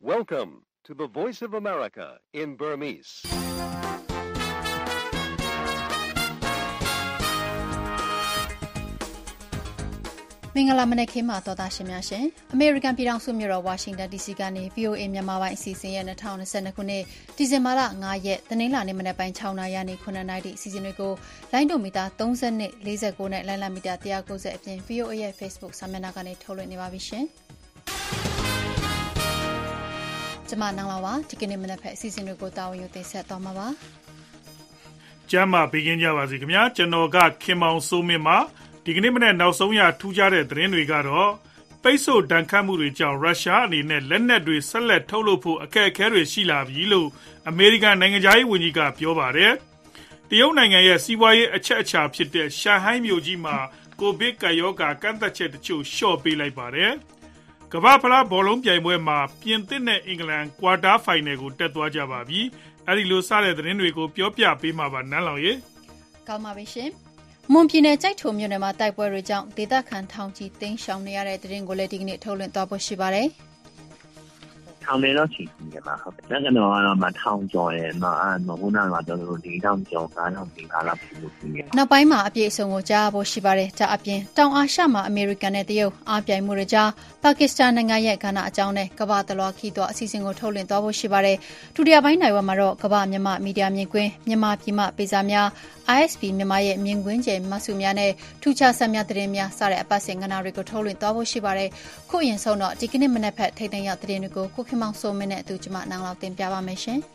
Welcome to the Voice of America in Burmese. ။မင်္ဂလာမနက်ခင်းပါသောသားရှင်များရှင်။ American ပြည်ထောင်စုမြို့တော် Washington DC ကနေ VOA မြန်မာပိုင်းအစီအစဉ်ရဲ့2022ခုနှစ်ဒီဇင်ဘာလ9ရက်တနင်္လာနေ့မနက်ပိုင်း6နာရီနဲ့9နာရီအစီအစဉ်တွေကိုလိုင်းဒိုမီတာ30နဲ့49နဲ့လိုင်းလမီတာ190အပြင် VOA ရဲ့ Facebook စာမျက်နှာကနေထုတ်လွှင့်နေပါပြီရှင်။ကျွန်မနန်းလာပါဒီကနေ့မနက်ဖက်အစီအစဉ်တွေကိုတာဝန်ယူတင်ဆက်သွားမှာပါ။ကျမ်းမာပေးခင်ကြပါစီခင်ဗျာကျွန်တော်ကခင်မောင်စိုးမင်းပါဒီကနေ့မနေ့နောက်ဆုံးရထူးခြားတဲ့သတင်းတွေကတော့ပိတ်ဆို့ဒဏ်ခတ်မှုတွေကြောင့်ရုရှားအနေနဲ့လက်နက်တွေဆက်လက်ထုတ်လုပ်ဖို့အခက်အခဲတွေရှိလာပြီလို့အမေရိကန်နိုင်ငံသားရေးဝန်ကြီးကပြောပါတယ်။တရုတ်နိုင်ငံရဲ့စီးပွားရေးအချက်အချာဖြစ်တဲ့ရှန်ဟိုင်းမြို့ကြီးမှာကိုဗစ်ကပ်ရောဂါကန့်သတ်ချက်တချို့လျှော့ပေးလိုက်ပါတယ်။ကမ္ဘာ့ဖလားဘောလုံးပြိုင်ပွဲမှာပြင်သစ်နဲ့အင်္ဂလန်ကွာတာဖိုင်နယ်ကိုတက်သွားကြပါပြီ။အဲဒီလိုစတဲ့သတင်းတွေကိုပြောပြပေးမှာပါနန်းလောင်ရေ။ကောင်းပါပြီရှင်။မွန်ပြည်နယ်ကြိုက်ထုံမြို့နယ်မှာတိုက်ပွဲတွေကြောင့်ဒေသခံထောင်ချီတိမ်းရှောင်နေရတဲ့တဲ့ရင်ကိုလည်းဒီကနေ့ထုတ်လွှင့်သွားဖို့ရှိပါတယ်။ထောင်နေတော့ရှိနေမှာဟုတ်တယ်။ကတော့ထောင်ကျော်ရဲ့ခုနကတော့4,000ကျော်5,000ဒီကားလောက်ဖြစ်လို့ရှိနေ။နောက်ပိုင်းမှာအပြည့်အစုံကိုကြားဖို့ရှိပါတယ်။ဒါအပြင်တောင်အာရှမှာအမေရိကန်နဲ့တရုတ်အားပြိုင်မှုတွေကြားပါကစ္စတန်နိုင်ငံရဲ့ကဏ္ဍအကြောင်းနဲ့ကမ္ဘာတလွှာခီးသွွားအစီအစဉ်ကိုထုတ်လွှင့်သွားဖို့ရှိပါတယ်။ဒုတိယပိုင်းနိုင်ဝက်မှာတော့ကမ္ဘာမြန်မာမီဒီယာမြင်ကွင်းမြန်မာပြည်မှပေးစာများ ISP မြန်မာရဲ့မြင်ကွင်းကျယ်မှတ်စုများနဲ့ထူးခြားဆက်များသတင်းများစတဲ့အပတ်စဉ်ကဏ္ဍတွေကိုထုတ်လွှင့်သွားဖို့ရှိပါတယ်။ခုအရင်ဆုံးတော့ဒီကနေ့မနက်ဖက်ထိတ်သိမ်းရောက်သတင်းတွေကိုကိုခင်မောင်စိုးမင်းနဲ့အတူကျွန်မနန်းလောက်တင်ပြပါမယ်ရှင်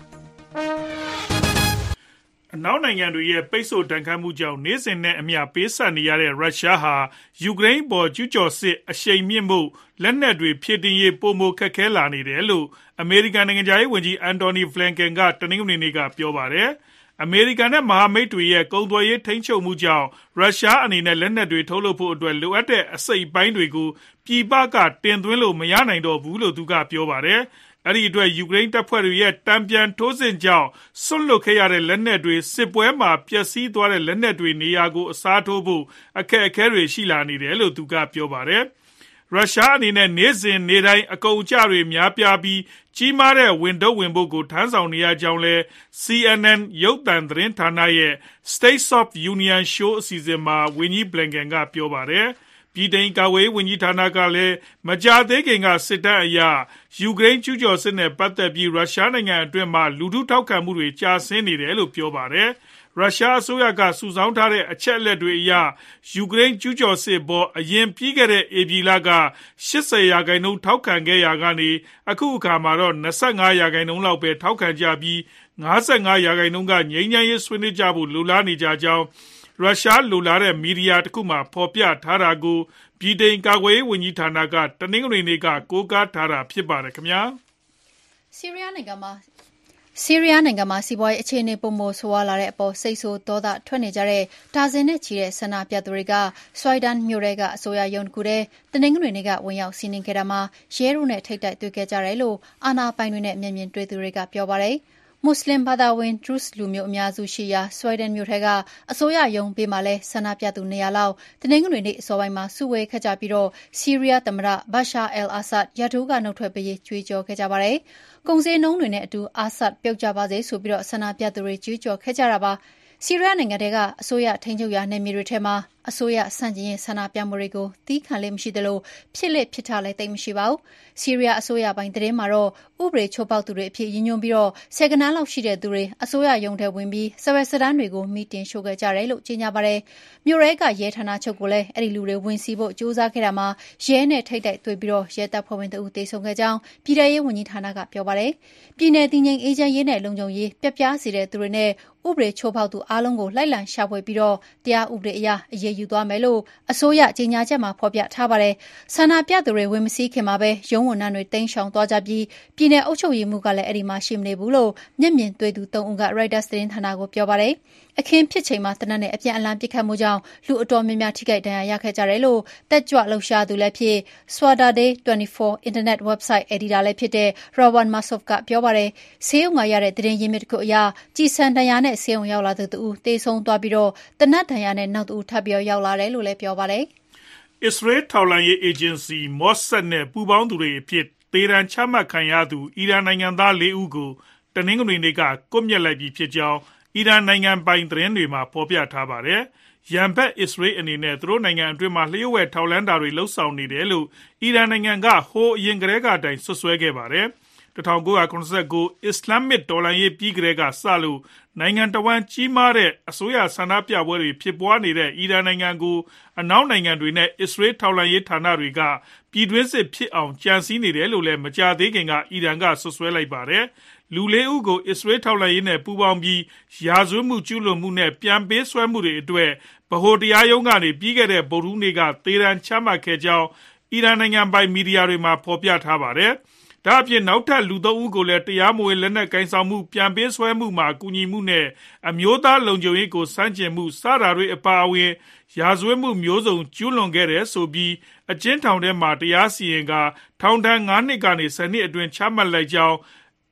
။အနောက်နိုင်ငံတွေရဲ့ပိတ်ဆို့ဒဏ်ခတ်မှုကြောင့်နေ့စဉ်နဲ့အမျှပေးဆပ်နေရတဲ့ရုရှားဟာယူကရိန်းပေါ်ကျူးကျော်စစ်အရှိန်မြင့်မှုလက်နက်တွေဖြည့်တင်းရေးပိုမိုခက်ခဲလာနေတယ်လို့အမေရိကန်နိုင်ငံသားရေးဝန်ကြီးအန်တိုနီဖလန်ကန်ကတနင်္ဂနွေနေ့ကပြောပါတယ်။အမေရိကန်နဲ့မဟာမိတ်တွေရဲ့ကုန်သွယ်ရေးထိန်းချုပ်မှုကြောင့်ရုရှားအနေနဲ့လက်နက်တွေထုတ်လုပ်ဖို့အတွက်လိုအပ်တဲ့အစိတ်အပိုင်းတွေကိုပြည်ပကတင်သွင်းလို့မရနိုင်တော့ဘူးလို့သူကပြောပါတယ်။အဲဒီအတွက်ယူကရိန်းတပ်ဖွဲ့တွေရဲ့တံပြန်ထိုးစစ်ကြောင့်ဆွတ်လွတ်ခဲ့ရတဲ့လက်နက်တွေစစ်ပွဲမှာပျက်စီးသွားတဲ့လက်နက်တွေနေရာကိုအစားထိုးဖို့အခက်အခဲတွေရှိလာနေတယ်လို့သူကပြောပါတယ်။ရုရှားအနေနဲ့နေ့စဉ်နေ့တိုင်းအကုန်အကျတွေများပြားပြီးကြီးမားတဲ့ဝန်ထုတ်ဝန်ပို့ကိုထမ်းဆောင်နေရကြောင်းလဲ CNN ရုပ်သံသတင်းဌာနရဲ့ State of Union Show အစီအစဉ်မှာဝန်ကြီးဘလန်ကန်ကပြောပါတယ်။ပြည်ထောင်ကာကွယ်ရေးဝန်ကြီးဌာနကလည်းမကြာသေးခင်ကစစ်တမ်းအရယူကရိန်းကျူးကျော်စစ်နဲ့ပတ်သက်ပြီးရုရှားနိုင်ငံအတွင်းမှာလူထုထောက်ခံမှုတွေကျဆင်းနေတယ်လို့ပြောပါတယ်။ရုရှားအစိုးရကစုဆောင်းထားတဲ့အချက်အလက်တွေအရယူကရိန်းကျူးကျော်စစ်ပေါ်အရင်ပြီးခဲ့တဲ့ဧပြီလက 80% ထောက်ခံခဲ့ရာကနေအခုအခါမှာတော့ 25% လောက်ပဲထောက်ခံကြပြီး 55% ကငြိမ်းချမ်းရေးဆွေးနွေးကြဖို့လိုလားနေကြကြောင်းရုရှားလိုလားတဲ့မီဒီယာတစ်ခုမှဖော်ပြထားတာကိုပြည်ထောင်ကာကွယ်ရေးဝန်ကြီးဌာနကတနင်္ဂနွေနေ့ကကိုးကားထားတာဖြစ်ပါတယ်ခင်ဗျာ။ဆီးရီးယားနိုင်ငံမှာစီးပွားရေးအခြေအနေပုံမဆိုးဝါးလာတဲ့အပေါ်စိတ်ဆိုးဒေါသထွက်နေကြတဲ့ဒါဇင်နဲ့ချီတဲ့ဆန္ဒပြသူတွေကဆွိုင်းဒန်မြို့ရဲကအစိုးရရုံးတစ်ခုထဲတနင်္ဂနွေနေ့ကဝင်ရောက်စီးနင်းခဲ့တာမှာရဲတို့နဲ့ထိပ်တိုက်တွေ့ခဲ့ကြတယ်လို့အာဏာပိုင်တွေနဲ့မျက်မြင်တွေ့သူတွေကပြောပါတယ်။မွတ်စလင်ဘာသာဝင်ဒရုစ်လူမျိုးအများစုရှိရာဆွိုင်းဒန်မြို့ထဲကအစိုးရရုံးဘေးမှာလဲဆန္ဒပြသူ200လောက်တနင်္ဂနွေနေ့အစောပိုင်းမှာစုဝေးခဲ့ကြပြီးတော့ဆီးရီးယားသမ္မတဘာရှာအယ်အာဆတ်ရာထူးကနှုတ်ထွက်ပေးရေးကြွေးကြော်ခဲ့ကြပါတယ်။ကုန်စည်နှုန်းတွေနဲ့အတူအာဆတ်ပြုတ်ကျပါစေဆိုပြီးတော့ဆန္ဒပြသူတွေကြွေးကြော်ခဲ့ကြတာပါ။ဆီးရီးယားနိုင်ငံကအစိုးရထိန်းချုပ်ရာနယ်မြေတွေထဲမှာအစိုးရဆန့်ကျင်ရေးဆန္ဒပြမှုတွေကိုတီးခံလေးမရှိသလိုဖြစ်ထားလဲသိမ်းမရှိပါဘူး။ဆီးရီးယားအစိုးရပိုင်းသတင်းမှာတော့ဥပဒေချိုးဖောက်သူတွေအဖြစ်ရည်ညွှန်းပြီးတော့ဆယ်ကဏန်းလောက်ရှိတဲ့သူတွေအစိုးရရုံးထဲဝင်ပြီးစာရွက်စာတမ်းတွေကိုမီတင်ရှို့ခဲ့ကြတယ်လို့ကြေညာပါတယ်။မြို့ရဲကရဲဌာနချုပ်ကိုလည်းအဲ့ဒီလူတွေဝင်စီဖို့ကြိုးစားခဲ့တာမှာရဲနဲ့ထိပ်တိုက်တွေ့ပြီးတော့ရဲတပ်ဖွဲ့ဝင်တို့တေဆုံခဲ့ကြောင်းပြည်ထရေးဝန်ကြီးဌာနကပြောပါတယ်။ပြည်내တည်ငြိမ်အေးချမ်းရေးနဲ့လုံခြုံရေးပြပြစေတဲ့သူတွေနဲ့ဥပဒေချိုးဖောက်သူအားလုံးကိုလိုက်လံရှာဖွေပြီးတော့တရားဥပဒေအရအရေးယူသွားမယ်လို့အစိုးရကြေညာချက်မှာဖော်ပြထားပါတယ်။ဆန္ဒပြသူတွေဝင်မစည်းခင်မှာပဲရုံးဝန်ထမ်းတွေတိမ်းရှောင်သွားကြပြီးပြည်내အုပ်ချုပ်ရေးမှူးကလည်းအဲ့ဒီမှာရှိမနေဘူးလို့မျက်မြင်တွေ့သူ3ဦးက Reuters သတင်းဌာနကိုပြောပါတယ်။အခင်းဖြစ်ချိန်မှာတနက်နဲ့အပြန်အလှန်ပစ်ခတ်မှုကြောင့်လူအတော်များများထိခိုက်ဒဏ်ရာရခဲ့ကြတယ်လို့တက်ကြွလှုပ်ရှားသူလည်းဖြစ် Swaday 24 Internet website editor လည်းဖြစ်တဲ့ Rowan Masov ကပြောပါတယ်။ဆေးရုံကရတဲ့သတင်းရင်းမြစ်တစ်ခုအရကြည်စံဒဏ်ရာနဲ့ဆေးရုံရောက်လာသူတဦးတေဆုံးသွားပြီးတော့တနတ်ဒဏ်ရာနဲ့နောက်တဦးထပ်ပြီးရောက်လာတယ်လို့လည်းပြောပါတယ်။ Israel ထောက်လှမ်းရေး agency Mossad နဲ့ပူးပေါင်းသူတွေအဖြစ်သေဒဏ်ချမှတ်ခံရသူအီရန်နိုင်ငံသား4 ဦးကိုတနင်္ဂနွေနေ့ကကွပ်မျက်လိုက်ပြီဖြစ်ကြောင်းအီရန်နိုင်ငံပိုင်သတင်းတွေမှာဖော်ပြထားပါတယ်။ရန်ဘက်အစ္စရေးအနေနဲ့သူတို့နိုင်ငံအတွင်းမှာလျှို့ဝှက်ထောက်လှမ်းတာတွေလှုပ်ဆောင်နေတယ်လို့အီရန်နိုင်ငံကဟိုအရင်ကတည်းကတိုင်ဆွဆွဲခဲ့ပါတယ်။1989 အစ္စလာမစ်တော်လှန်ရေးပြီးကတည်းကစလို့နိုင်ငံတော်ဝန်ကြီးမားတဲ့အစိုးရဆန္ဒပြပွဲတွေဖြစ်ပွားနေတဲ့အီရန်နိုင်ငံကိုအနောက်နိုင်ငံတွေနဲ့အစ္စရေးထောက်လှမ်းရေးဌာနတွေကပြည်တွင်းစစ်ဖြစ်အောင်ကြံစည်နေတယ်လို့လည်းမကြာသေးခင်ကအီရန်ကဆွဆွဲလိုက်ပါတယ်။လူ4 ဦးကိုအစ္စရေးထောက်လှမ်းရေးနဲ့ပူးပေါင်းပြီးရာဇဝတ်မှုကျူးလွန်မှုနဲ့ပြန်ပေးဆွဲမှုတွေအတွက်ဗဟိုတရားရုံးကနေပြီးခဲ့တဲ့ဗုဒ္ဓဟူးနေ့ကသေဒဏ်ချမှတ်ခဲ့ကြောင်းအီရန်နိုင်ငံပိုင်မီဒီယာတွေမှာဖော်ပြထားပါတယ်။ဒါအပြင်နောက်ထပ်လူ3 ဦးကိုလည်းတရားမဝင်လက်နက်ကိုင်ဆောင်မှုပြန်ပေးဆွဲမှုမှာကူညီမှုနဲ့အမျိုးသားလုံခြုံရေးကိုစန့်ကျင်မှုစတာတွေအပါအဝင်ရာဇဝတ်မှုမျိုးစုံကျူးလွန်ခဲ့တယ်ဆိုပြီးအကျဉ်းထောင်ထဲမှာတရားစီရင်ကထောင်ဒဏ်5 နှစ်ကနေ10 နှစ်အတွင်းချမှတ်လိုက်ကြောင်း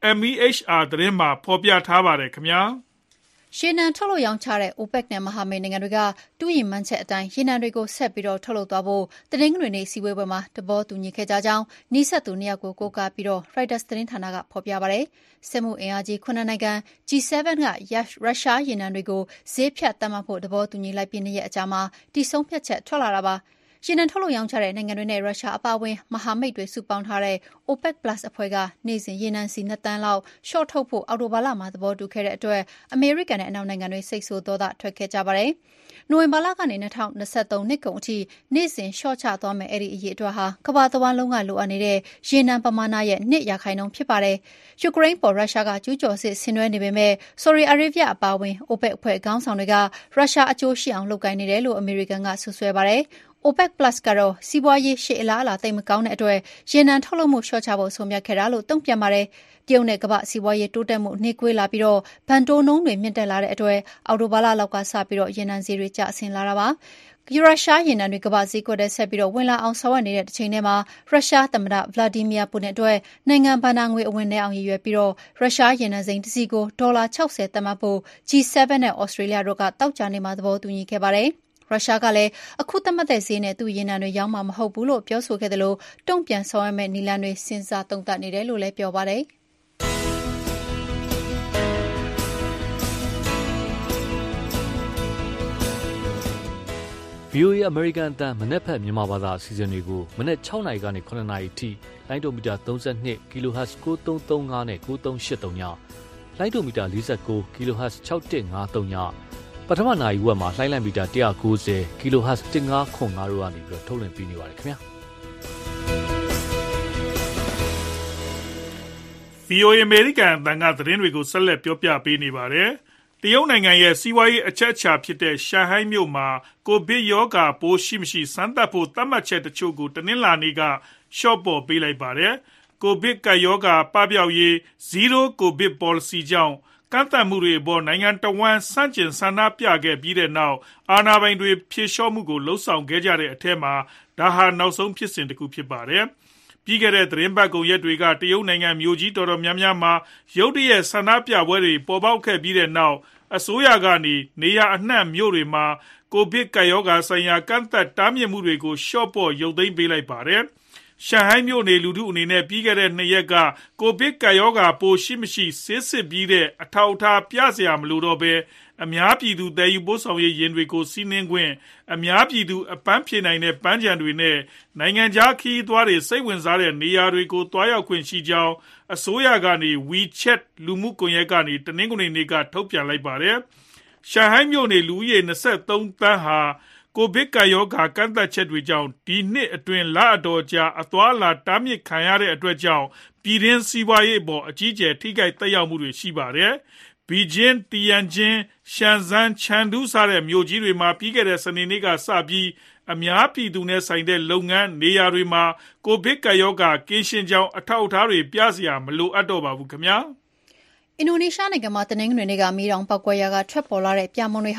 MEHR သတင်းမှာဖော်ပြထားပါတယ်ခင်ဗျာရေနံထုတ်လုပ်ရောင်းချတဲ့ OPEC နဲ့မဟာမိတ်နိုင်ငံတွေကတူညီမှန်းချက်အတိုင်းရေနံတွေကိုဆက်ပြီးထုတ်လုပ်သွားဖို့တနင်္ဂနွေနေ့စီဝေးပွဲမှာသဘောတူညီခဲ့ကြကြောင်းနှိစက်သူ2 ယောက်ကိုကိုးကားပြီး Reuters သတင်းဌာနကဖော်ပြပါတယ်။စက်မှုအင်အားကြီး9 နိုင်ငံ G7 ကရုရှားရေနံတွေကိုဈေးဖြတ်သတ်မှတ်ဖို့သဘောတူညီလိုက်ပြီး2 ရက်အကြာမှာဒီဆုံးဖြတ်ချက်ထွက်လာတာပါ။ရေနံထုတ်လုပ်ရောင်းချတဲ့နိုင်ငံတွေနဲ့ရုရှားအပါအဝင်မဟာမိတ်တွေစုပေါင်းထားတဲ့ OPEC Plus အဖွဲ့ကနေ့စဉ်ရေနံစီ2 သန်းလောက်ရှော့ထုတ်ဖို့အောက်တိုဘာလမှာသဘောတူခဲ့တဲ့အတွက်အမေရိကန်နဲ့အနောက်နိုင်ငံတွေစိတ်ဆိုးဒေါသထွက်ခဲ့ကြပါတယ်။နိုဝင်ဘာလကနေ2023နှစ်ကုန်အထိနေ့စဉ်ရှော့ချသွားမယ်အဲ့ဒီအရေးအတွက်ဟာကမ္ဘာတစ်ဝန်းလုံးကလိုအပ်နေတဲ့ရေနံပမာဏရဲ့2% ဖြစ်ပါတယ်။ယူကရိန်းပေါ်ရုရှားကကျူးကျော်စစ်ဆင်နွှဲနေပေမဲ့ဆော်ဒီအာရေဗျအပါအဝင် OPEC အဖွဲ့ခေါင်းဆောင်တွေကရုရှားအကျိုးရှိအောင်လုပ်ကိုင်နေတယ်လို့အမေရိကန်ကဆွဆွဲပါတယ်။ OPEC Plus ကတော့စီးပွားရေးရှေ့အလားအလာသိပ်မကောင်းတဲ့အတွက်ရေနံထုတ်လုပ်မှုလျှော့ချဖို့ဆုံးဖြတ်ခဲ့တာလို့တုံ့ပြန်ပါတယ်။တရုတ်နဲ့ကမ္ဘာစီးပွားရေးတိုးတက်မှုနှေးကွေးလာပြီးဘဏ်တိုးနှုန်းတွေမြင့်တက်လာတဲ့အတွက်အောက်တိုဘာလလောက်ကစပြီးရေနံဈေးတွေကျဆင်းလာတာပါ။ရုရှားရေနံတွေကမ္ဘာဈေးကွက်ထဲဆက်ပြီးဝင်လာအောင်ဆောင်ရွက်နေတဲ့တစ်ချိန်တည်းမှာရုရှားသမ္မတ Vladimir Putin အတွက်နိုင်ငံဘဏ္ဍာငွေအဝင်နဲ့အောင်ရည်ရွယ်ပြီးရုရှားရေနံစိမ်းတစ်စီးကိုဒေါ်လာ60သတ်မှတ်ဖို့ G7 နဲ့ Australia တို့ကတောက်ကြနေမှာသဘောတူညီခဲ့ပါတယ်။ရုရှားကလည်းအခုသတ်မှတ်တဲ့ဈေးနဲ့သူ့ရေနံတွေရောင်းမှာမဟုတ်ဘူးလို့ပြောဆိုခဲ့တယ်လို့တုံ့ပြန်ဆောင်ရွက်မဲ့နည်းလမ်းတွေစဉ်းစားသုံးသပ်နေတယ်လို့လည်းပြောပါတယ်။ VOA အမေရိကန်အသံမနက်ဖြန်မြန်မာဘာသာအစီအစဉ်တွေကိုမနက်6 နာရီကနေ9 နာရီထိလိုင်းဒိုမီတာ32 kHz 9335နဲ့9383ညလိုင်းဒိုမီတာ49 kHz 6153ညပထမနာရီဝက်မှာလှိုင်းလံမီတာ190 kHz 1505တို့ကနေပြီးထုတ်လွှင့်ပေးနေပါတယ်ခင်ဗျာ VOA အမေရိကန်အသံကသတင်းတွေကိုဆက်လက်ပြောပြပေးနေပါတယ်တရုတ်နိုင်ငံရဲ့စီးပွားရေးအချက်အချာဖြစ်တဲ့ရှန်ဟိုင်းမြို့မှာကိုဗစ်ရောဂါပိုးရှိမရှိစမ်းသပ်ဖို့သတ်မှတ်ချက်တချို့ကိုတနင်္လာနေ့ကလျှော့ပေါ့ပေးလိုက်ပါတယ်ကိုဗစ်ကပ်ရောဂါပပျောက်ရေး Zero COVID Policy ကြောင့်ကန့်သတ်မှုတွေအပေါ်နိုင်ငံတော်ဝန်ဆန့်ကျင်ဆန္ဒပြခဲ့ပြီးတဲ့နောက်အာဏာပိုင်တွေဖြေလျှော့မှုကိုလှုံ့ဆော်ခဲ့ကြတဲ့အထက်မှာဒါဟာနောက်ဆုံးဖြစ်စဉ်တစ်ခုဖြစ်ပါတယ်ပြီးခဲ့တဲ့သတင်းပတ်ကုန်ရက်တွေကတရုတ်နိုင်ငံမြို့ကြီးတော်တော်များများမှာရုတ်တရက်ဆန္ဒပြပွဲတွေပေါ်ပေါက်ခဲ့ပြီးတဲ့နောက်အစိုးရကနေနေရာအနှံ့မြို့တွေမှာကိုဗစ်ကပ်ရောဂါဆိုင်ရာကန့်သတ်တားမြစ်မှုတွေကိုလျှော့ပေါ့ရုပ်သိမ်းပေးလိုက်ပါတယ်ရှန်ဟိုင်းမြို့နေလူထုအနေနဲ့ပြီးခဲ့တဲ့2 ရက်ကကိုဗစ်ကပ်ရောဂါပိုးရှိမရှိဆေးစစ်ပြီးတဲ့အထောက်အထားပြစရာမလိုတော့ဘဲအများပြည်သူတည်ယူပို့ဆောင်ရေးယာဉ်တွေကိုစီးနင်းခွင့်အများပြည်သူအပန်းဖြေနိုင်တဲ့ပန်းခြံတွေနဲ့နိုင်ငံခြားခရီးသွားတွေစိတ်ဝင်စားတဲ့နေရာတွေကိုတွားရောက်ခွင့်ရှိကြောင်းအစိုးရကနေ WeChat လူမှုကွန်ရက်ကနေတနင်္ဂနွေနေ့ကထုတ်ပြန်လိုက်ပါတယ်ရှန်ဟိုင်းမြို့နေလူဦးရေ23 သန်းဟာကိုဗစ်ကပ်ရောဂါကန့်သတ်ချက်တွေကြောင့်ဒီနှစ်အတွင်းလအတော်ကြာအသွားအလာတားမြစ်ခံရတဲ့အတွက်ကြောင့်ပြည်တွင်းစီးပွားရေးအပေါ်အကြီးအကျယ်ထိခိုက်သက်ရောက်မှုတွေရှိပါတယ်။ဘီဂျင်း၊တီယန်ဂျင်း၊ရှန်ဇန်၊ချန်ဒူးစတဲ့မြို့ကြီးတွေမှာပြီးခဲ့တဲ့စနေနေ့ကစပြီးအများပြည်သူနဲ့ဆိုင်တဲ့လုပ်ငန်းနေရာတွေမှာကိုဗစ်ကပ်ရောဂါကင်းရှင်းကြောင်းအထောက်အထားတွေပြစရာမလိုအပ်တော့ပါဘူးခင်ဗျာ။အင်ဒိုနီးရှားနိုင်ငံမှာတနင်္ဂနွေနေ့ကမီးတောင်ပေါက်ကွဲရာကထွက်ပေါ်လာတဲ့ပြာမွန်တွေဟာ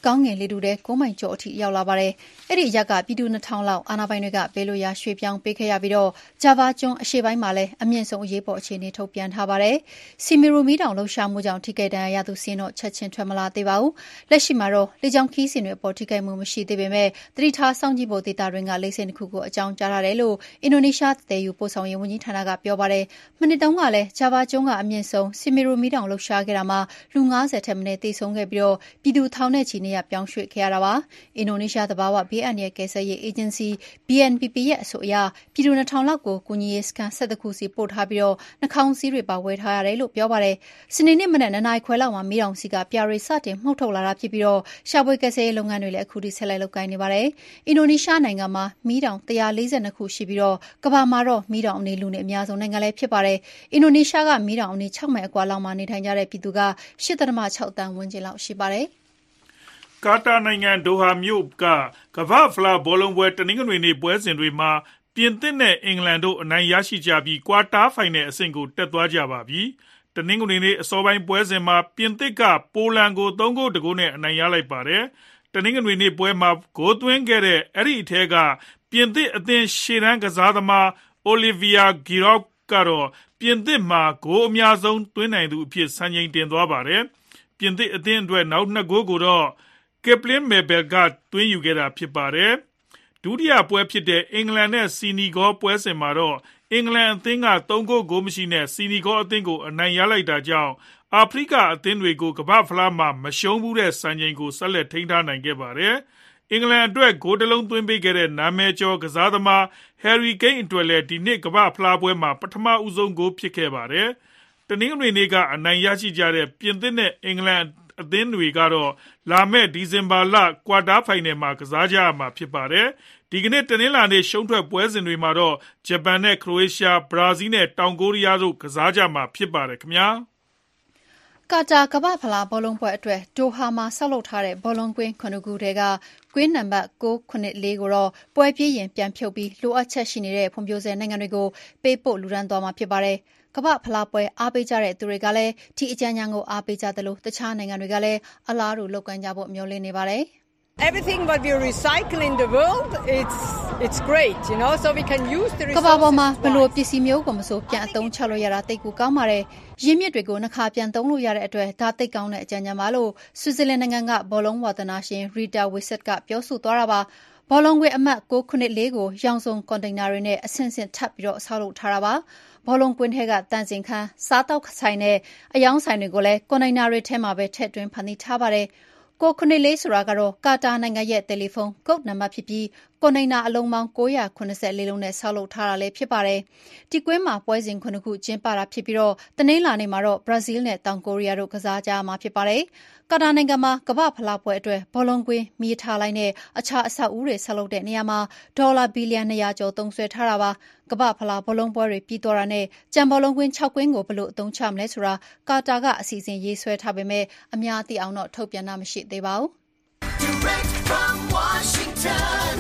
ကောင်းငင်လေထုထဲ9 မိုင်ကျော်အထိရောက်လာပါတယ်။အဲ့ဒီအရက်ကပြည်သူ2000လောက်အာဏာပိုင်တွေကဘေးလွတ်ရာရွှေ့ပြောင်းပေးခဲ့ရပြီးဂျာဗာကျွန်းအရှေ့ပိုင်းမှာလည်းအမြင့်ဆုံးအရေးပေါ်အခြေအနေထုတ်ပြန်ထားပါတယ်။စီမီရူမီတောင်လှုပ်ရှားမှုကြောင့်ထိခိုက်ဒဏ်ရာရသူစီးတော့ချက်ချင်းထွက်မလာသေးပါဘူး။လက်ရှိမှာတော့လေကြောင်းခီးစဉ်တွေပေါ်ထိခိုက်မှုမရှိသေးပေမဲ့သတိထားစောင့်ကြည့်ဖို့ဒေသတွင်းကလေဆိပ်တစ်ခုကိုအကြောင်းကြားထားတယ်လို့အင်ဒိုနီးရှားတည်ယူပို့ဆောင်ရေးဝန်ကြီးဌာနကပြောပါတယ်။မနှစ်တုန်းကလည်းဂျာဗာကျွန်းကအမြင့်ဆုံးစီမီရူမီတောင်လှုပ်ရှားခဲ့တာမှာလူ90ထက်မနည်းသေဆုံးခဲ့ပြီးပြည်သူထောင်နဲ့ချီနေရပြောင်းရွှေ့ခဲ့ရတာပါ။အင်ဒိုနီးရှားသဘာဝဘေးအန္တရာယ်ကယ်ဆယ်ရေးအေဂျင်စီ BNPB ရဲ့အဆိုအရပြည်သူ2000လောက်ကိုကူညီရေးစခန်း12ခုစီပို့ထားပြီးနှာခေါင်းစည်းတွေပါဝယ်ထားရတယ်လို့ပြောပါတယ်။စနေနေ့မနက်2 နာရီခွဲလောက်မှာမီးတောင်စီကပြာတွေစတင်မှုတ်ထုတ်လာတာဖြစ်ပြီးရှာဖွေကယ်ဆယ်ရေးလုပ်ငန်းတွေလည်းအခုထိဆက်လက်လုပ်ကိုင်နေပါတယ်။အင်ဒိုနီးရှားနိုင်ငံမှာမီးတောင်142ခုရှိပြီးကမ္ဘာမှာတော့မီးတောင်အနေလူနေအများဆုံးနိုင်ငံလည်းဖြစ်ပါတယ်။အင်ဒိုနီးရှားကမီးတောင်အနေ6မိုင်အကွာလောက်မှာနေထိုင်ကြတဲ့ပြည်သူက 8.6 သန်းဝန်းကျင်လောက်ရှိပါတယ်။ကာတာနိုင်ငံဒိုဟာမြို့ကကမ္ဘာ့ဖလားဘောလုံးပွဲတနင်္ဂနွေနေ့ပွဲစဉ်တွေမှာပြင်သစ်နဲ့အင်္ဂလန်တို့အနိုင်ရရှိကြပြီးကွာတာဖိုင်နယ်အဆင့်ကိုတက်သွားကြပါပြီ။တနင်္ဂနွေနေ့အစောပိုင်းပွဲစဉ်မှာပြင်သစ်ကပိုလန်ကို3 ဂိုး 1 ဂိုးနဲ့အနိုင်ရလိုက်ပါတယ်။တနင်္ဂနွေနေ့ပွဲမှာဂိုးသွင်းခဲ့တဲ့အဲ့ဒီအထက်ကပြင်သစ်အသင်းရှေ့တန်းကစားသမား Olivier Giroud ကတော့ပြင်သစ်မှာဂိုးအများဆုံးသွင်းနိုင်သူအဖြစ်စံချိန်တင်သွားပါတယ်။ပြင်သစ်အသင်းအတွက်နောက်2 ဂိုးကိုတော့Kylian Mbappé ကသွင်းယူခဲ့တာဖြစ်ပါတယ်။ဒုတိယပွဲဖြစ်တဲ့အင်္ဂလန်နဲ့စီနီဂေါပွဲစဉ်မှာတော့အင်္ဂလန်အသင်းက3 ဂိုး ဂိုးမရှိနဲ့စီနီဂေါအသင်းကိုအနိုင်ရလိုက်တာကြောင့်အာဖရိကအသင်းတွေကိုကမ္ဘာ့ဖလားမှာမရှုံးဘူးတဲ့စံချိန်ကိုဆက်လက်ထိန်းထားနိုင်ခဲ့ပါတယ်။အင်္ဂလန်အတွက်ဂိုးတစ်လုံးသွင်းပေးခဲ့တဲ့နာမည်ကျော်ကစားသမား Harry Kane အတွက်လည်းဒီနှစ်ကမ္ဘာ့ဖလားပွဲမှာပထမဦးဆုံးဂိုးဖြစ်ခဲ့ပါတယ်။တနင်္ဂနွေနေ့ကအနိုင်ရရှိကြတဲ့ပြင်သစ်နဲ့အင်္ဂလန်အသင်းတွေကတော့လာမယ့်ဒီဇင်ဘာလကွာတာဖိုင်နယ်မှာကစားကြရမှာဖြစ်ပါတယ်။ဒီကနေ့တနင်္လာနေ့ရှုံးထွက်ပွဲစဉ်တွေမှာတော့ဂျပန်နဲ့ခရိုအေးရှား၊ဘရာဇီးနဲ့တောင်ကိုရီးယားတို့ကစားကြမှာဖြစ်ပါတယ်ခင်ဗျာ။ကာတာကမ္ဘာ့ဖလားဘောလုံးပွဲအတွက်ဒိုဟာမှာဆောက်လုပ်ထားတဲ့ဘောလုံးကွင်း9ခုထဲကကွင်းနံပါတ်994ကိုတော့ပွဲပြည့်ရင်ပြန်ဖြုတ်ပြီးလိုအပ်ချက်ရှိနေတဲ့ဖွံ့ဖြိုးဆဲနိုင်ငံတွေကိုပေးပို့လူဒန်းသွားမှာဖြစ်ပါတယ်။ကမ္ဘာ့ဖလားပွဲအားပေးကြတဲ့သူတွေကလည်းဒီအကြံဉာဏ်ကိုအားပေးကြသလိုတခြားနိုင်ငံတွေကလည်းအလားတူလုပ်ကိုင်ကြဖို့မျှော်လင့်နေပါတယ်။ Everything what we recycle in the world it's great, so we can use the resources. ကမ္ဘာပေါ်မှာဘယ်လိုပစ္စည်းမျိုးကိုမဆိုပြန်အသုံးချလို့ရတာသိပ်ကိုကောင်းပါတယ်။ရင်းမြစ်တွေကိုနှစ်ခါပြန်သုံးလို့ရတဲ့အတွက်ဒါသိပ်ကောင်းတဲ့အကြံဉာဏ်ပါလို့ဆွစ်ဇာလန်နိုင်ငံကဘောလုံးဝါသနာရှင် Rita Wissett ကပြောဆိုသွားတာပါ။ဘောလုံးကွင်းအမှတ်994ကိုရောင်စုံကွန်တိန်နာတွေနဲ့အဆင့်ဆင့်ထပ်ပြီးဆောက်လုပ်ထားတာပါ။ဘောလုံးကွင်းထဲကတန့်စင်ခန်းစားတောက်ဆိုင်နဲ့အယောင်းဆိုင်တွေကိုလည်းကွန်တိန်နာတွေထဲမှာပဲထည့်သွင်းဖန်တီးထားပါတယ်။994ဆိုတာကတော့ကာတာနိုင်ငံရဲ့တယ်လီဖုန်းကုတ်နံပါတ်ဖြစ်ပြီးကွန်တိန်နာအလုံးပေါင်း984လုံးနဲ့ဆောက်လုပ်ထားတာလည်းဖြစ်ပါတယ်။ဒီကွင်းမှာပွဲစဉ်9ခုကျင်းပတာဖြစ်ပြီးတနင်္လာနေ့မှာတော့ဘရာဇီးနဲ့တောင်ကိုရီးယားတို့ကစားကြမှာဖြစ်ပါတယ်။ကာတာနိုင်ငံမှာကမ္ဘာ့ဖလားပွဲအတွက်ဘောလုံးကွင်းမီးထားလိုက်နဲ့အခြားအဆောက်အဦတွေဆောက်လုပ်တဲ့နေရာမှာဒေါ်လာဘီလီယံ200ကျော်သုံးစွဲထားတာပါ။ကမ္ဘာ့ဖလားဘောလုံးပွဲတွေပြီးသွားတာနဲ့ကြံဘောလုံးကွင်း6ကွင်းကိုဘယ်လိုအသုံးချမလဲဆိုတာကာတာကအစီအစဉ်ရေးဆွဲထားပေမဲ့အများသိအောင်တော့ထုတ်ပြန်တာမရှိသေးပါဘူး။ Direct from Washington,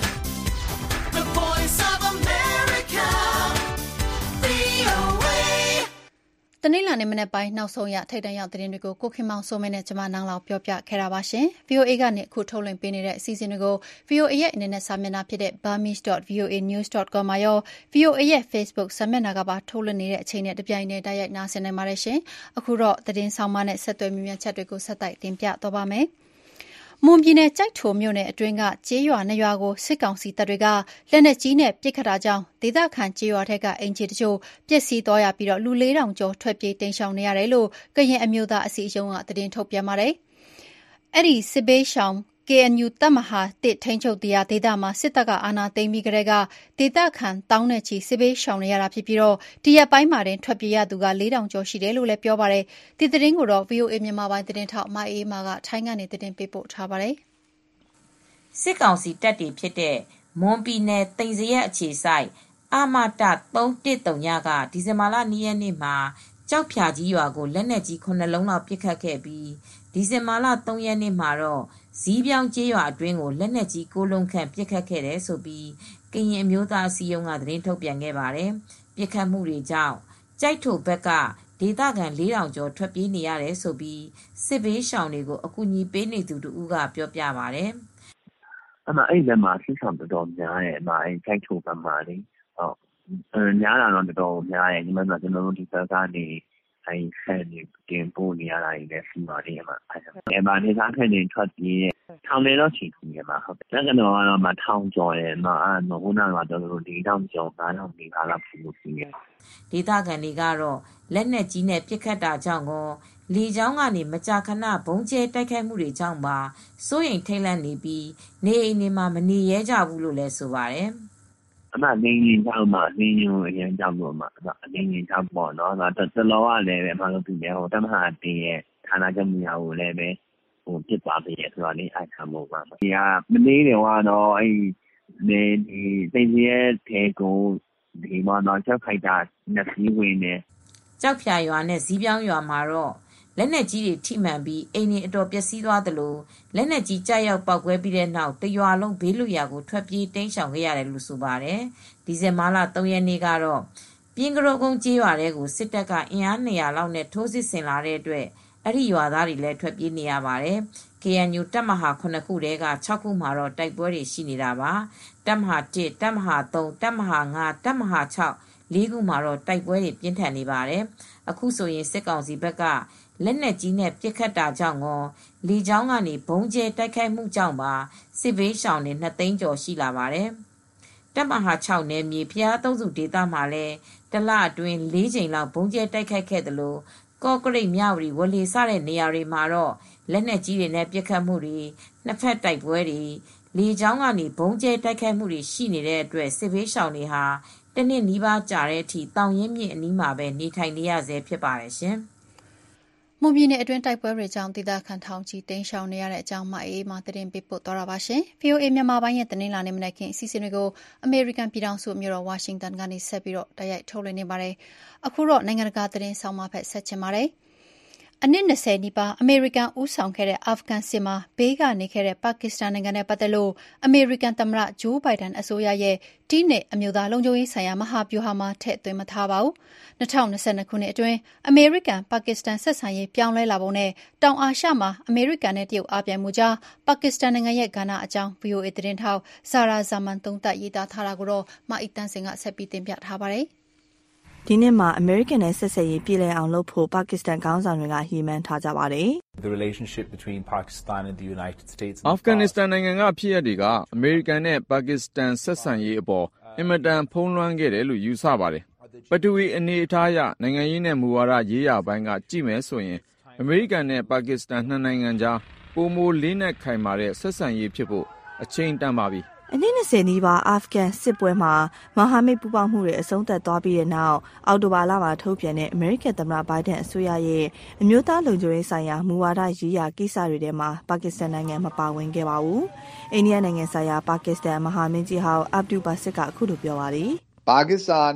the voice of America, VOA တနင်္လာနေ့မနက်ပိုင်းနောက်ဆုံးရထိပ်တန်းရောက်သတင်းတွေကိုကိုခင်မောင်စိုးမင်းနဲ့ကျမနန်းလောက်ပြောပြခဲ့တာပါရှင်။ VOA ကနေအခုထုတ်လွှင့်ပေးနေတဲ့အစီအစဉ်တွေကို VOA ရဲ့အင်တာနက်စာမျက်နှာဖြစ်တဲ့ burmese.voanews.com မှာရော VOA ရဲ့ Facebook စာမျက်နှာကပါထုတ်လွှင့်နေတဲ့အချိန်နဲ့တပြိုင်တည်းတိုက်ရိုက်နားဆင်နိုင်ပါတယ်ရှင်။အခုတော့သတင်းဆောင်မနဲ့ဆက်သွယ်မြင်မြန်ချက်တွေကိုဆက်တိုက်တင်ပြသွားပါမယ်။မွန်ပြည်နယ်ကျိုက်ထိုမြို့နယ်အတွင်းကကျေးရွာ2ရွာကိုစစ်ကောင်စီတပ်တွေကလက်နက်ကြီးနဲ့ပစ်ခတ်တာကြောင့်ဒေသခံကျေးရွာထက်ကအိမ်ခြေတချို့ပျက်စီးသွားရပြီးလူ4000ကျော်ထွက်ပြေးတိမ်းရှောင်နေရတယ်လို့ကရင်အမျိုးသားအစည်းအရုံးကသတင်းထုတ်ပြန်ပါတယ်။အဲ့ဒီစစ်ဘေးရှောင် KNU တပ်မဟာ1ထိန်းချုပ်တရားဒေသမှာစစ်တပ်ကအာဏာသိမ်းပြီးကတည်းကဒေသခံတောင်းနဲ့ချီစစ်ဘေးရှောင်နေရတာဖြစ်ပြီးဒီရက်ပိုင်းမှာတင်ထွက်ပြေးရသူက4000ကျော်ရှိတယ်လို့လည်းပြောပါတယ်။ဒီသတင်းကိုတော့ VOA မြန်မာပိုင်းသတင်းထောက်မအေးမာကထိုင်းကနေသတင်းပေးပို့ထားပါတယ်။စစ်ကောင်စီတပ်တွေဖြစ်တဲ့မွန်ပြည်နယ်သိမ်စရက်အခြေစိုက်အမတ313ညကဒီဇင်ဘာလ2ရက်နေ့မှာကြောက်ဖြာကြီးရွာကိုလက်နက်ကြီး9လုံးလောက်ပစ်ခတ်ခဲ့ပြီးဒီဇင်ဘာလ3ရက်နေ့မှာတော့ဇီးပြောင်းကျေးရွာအတွင်းကိုလက်နက်ကြီး9လုံးခန့်ပစ်ခတ်ခဲ့တယ်ဆိုပြီးကရင်အမျိုးသားအစည်းအရုံးကသတင်းထုတ်ပြန်ခဲ့ပါတယ်။ပစ်ခတ်မှုတွေကြောင့်ကျိုက်ထိုဘက်ကဒေသခံ 4,000 ကျော်ထွက်ပြေးနေရတယ်ဆိုပြီးစစ်ဘေးရှောင်တွေကိုအကူအညီပေးနေသူတဦးကပြောပြပါတယ်။အဲ့ဒီမှာစစ်ဆောင်တော်များတယ်အဲ့ကြိုက်ချိုဘက်မှာလေများတာတော့တော်တော်များတယ်ဒီမှာကျွန်တော်တို့ဒီဘက်ကနေဆန်နေတင်ပို့နေရတာတွေလည်းရှိပါတယ်အဲ့မှာနေသားခက်နေထွက်ပြေးထောင်နေတော့ချီနေမှာဟုတ်တယ်လက်ကတော့ထောင်ကျော်တယ်ခုနကတော့တော်တော်4,000 ကျော် 5,000 နီးပါးလောက်ဖြစ်လို့ရှိတယ်ဒေသခံတွေကတော့လက်နက်ကြီးနဲ့ပစ်ခတ်တာကြောင့်ကောလေကြောင်းကနေမကြာခဏဘုံကျဲတိုက်ခိုက်မှုတွေကြောင့်ပါစိုးရိမ်ထိတ်လန့်နေပြီးနေအိမ်တွေမှာမနေရဲကြဘူးလို့လည်းဆိုပါတယ်နေရင်ကြောက်မှာနေရင်အရင်ကြောက်လို့နေရင်ကြောက်ပေါ့နော်တလောကလည်းပဲတို့သူလည်းတမဟာတင်ရဲ့ဌာနချုပ်မြာကိုလည်းပဲပြစ်သွားပြီဆိုတော့လေအိုက်ခံမို့ပါဒီကမနေတယ်ကတော့နေဒီသိရဲ့ထဲကိုဒီမှာတော့ကြောက်ခိုက်တာနှစ်စီးဝင်နေကြောက်ဖြာရွာနဲ့ဇီးပြောင်းရွာမှာတော့လက်နက်ကြီးတွေထိမှန်ပြီးအိမ်တွေအတော်ပျက်စီးသွားသလိုလက်နက်ကြီးကျရောက်ပောက်ကွဲပြီးတဲ့နောက်တရွာလုံးဘေးလွတ်ရာကိုထွက်ပြေးတိမ်းရှောင်ခဲ့ရတယ်လို့ဆိုပါတယ်ဒီဇင်ဘာလ 3 ရက်နေ့ကတော့ပြင်းကရုံကုန်းကျေးရွာထဲကိုစစ်တပ်ကအင်အား200လောက်နဲ့ထိုးစစ်ဆင်လာတဲ့အတွက်အဲ့ဒီရွာသားတွေလည်းထွက်ပြေးနေရပါတယ် KNU တပ်မဟာ 9 ခုထဲက 6 ခုမှာတော့တိုက်ပွဲတွေရှိနေတာပါတပ်မဟာ 1 တပ်မဟာ 3 တပ်မဟာ 5 တပ်မဟာ 6 4 ခုမှာတော့တိုက်ပွဲတွေပြင်းထန်နေပါတယ်အခုဆိုရင်စစ်ကောင်စီဘက်ကလက်နက်ကြီးနဲ့ပစ်ခတ်တာကြောင့်ကောလေကြောင်းကနေဘုံကျဲတိုက်ခိုက်မှုကြောင့်ပါစစ်ဘေးရှောင်တွေ2 သိန်းကျော်ရှိလာပါတယ်တပ်မဟာ 6 နယ်မြေဖျားသုံးစုဒေသမှာလည်းတလအတွင်း4 ကြိမ်လောက်ဘုံကျဲတိုက်ခိုက်ခဲ့သလိုကော့ကရိတ်မြဝတီဝလီစတဲ့နေရာတွေမှာတော့လက်နက်ကြီးတွေနဲ့ပစ်ခတ်မှုတွေနှစ်ဖက်တိုက်ပွဲတွေလေကြောင်းကနေဘုံကျဲတိုက်ခိုက်မှုတွေရှိနေတဲ့အတွက်စစ်ဘေးရှောင်တွေဟာတနှစ်နီးပါးကြာတဲ့အထိတောင်ရင်းမြစ်အနီးမှာပဲနေထိုင်နေရဆဲဖြစ်ပါတယ်ရှင်မွန်ပြည်နယ်အတွင်းတိုက်ပွဲတွေကြောင့်ဒေသခံထောင်ချီတိမ်းရှောင်နေရတဲ့အကြောင်းမအေးမှသတင်းပေးပို့သွားတာပါရှင်။ VOA မြန်မာပိုင်းရဲ့သတင်းလာနေမနက်ခင်းအစီအစဉ်တွေကိုအမေရိကန်ပြည်ထောင်စုမြို့တော်ဝါရှင်တန်ကနေဆက်ပြီးတိုက်ရိုက်ထုတ်လွှင့်နေပါတယ်။အခုတော့နိုင်ငံတကာသတင်းဆောင်မဖက်ဆက်ချင်ပါတယ်။အနည်း20နီးပါးအမေရိကန်ဦးဆောင်ခဲ့တဲ့အာဖဂန်စစ်မှာဘေးကနေခဲ့တဲ့ပါကစ္စတန်နိုင်ငံနဲ့ပတ်သက်လို့အမေရိကန်သမ္မတဂျိုးဘိုင်ဒန်အစိုးရရဲ့ဒီနှစ်အမျိုးသားလုံခြုံရေးဆိုင်ရာမဟာဗျူဟာမှာထည့်သွင်းမထားပါဘူး။2022ခုနှစ်အတွင်းအမေရိကန်ပါကစ္စတန်ဆက်ဆံရေးပြောင်းလဲလာပုံနဲ့တောင်အာရှမှာအမေရိကန်နဲ့တရုတ်အားပြိုင်မှုကြားပါကစ္စတန်နိုင်ငံရဲ့ကဏ္ဍအကြောင်း VOA သတင်းထောက်ဇာရာဇာမန်သုံးသပ်ရေးသားထားတာကိုတော့မအီတန်းစင်ကဆက်ပြီးတင်ပြထားပါတယ်။ဒီနှစ်မှာအမေရိကန်နဲ့ဆက်ဆံရေးပြည်လည်အောင်လုပ်ဖို့ပါကစ္စတန်ခေါင်းဆောင်တွေကရည်မှန်းထားကြပါတယ်။ The relationship between Pakistan and the United States. Afghanistan နိုင်ငံကဖြစ်ရပ်တွေကအမေရိကန်နဲ့ပါကစ္စတန်ဆက်ဆံရေးအပေါ်အင်မတန်ဖုံးလွှမ်းခဲ့တယ်လို့ယူဆပါတယ်။ပထဝီအနေအထားအရနိုင်ငံရေးနဲ့မူဝါဒရေးရာပိုင်းကကြည့်မယ်ဆိုရင်အမေရိကန်နဲ့ပါကစ္စတန်နှစ်နိုင်ငံကြားပိုမိုလေးနက်ခိုင်မာတဲ့ဆက်ဆံရေးဖြစ်ဖို့အချိန်တန်ပါပြီ။အနည်း20နီးပါးအာဖဂန်စစ်ပွဲမှာမဟာမိတ်ပူးပေါင်းမှုတွေအဆုံးသတ်သွားပြီးတဲ့နောက်အောက်တိုဘာလမှာထုတ်ပြန်တဲ့အမေရိကန်သမ္မတဘိုင်ဒန်အစိုးရရဲ့အမျိုးသားလုံခြုံရေးဆိုင်ရာမူဝါဒရေးရာကိစ္စတွေထဲမှာပါကစ္စတန်နိုင်ငံမပါဝင်ခဲ့ပါဘူး။အိန္ဒိယနိုင်ငံဆိုင်ရာပါကစ္စတန်မဟာမင်းကြီးဟောင်းအဗ်ဒူဘာစစ်ကအခုလိုပြောပါတယ်။ Pakistan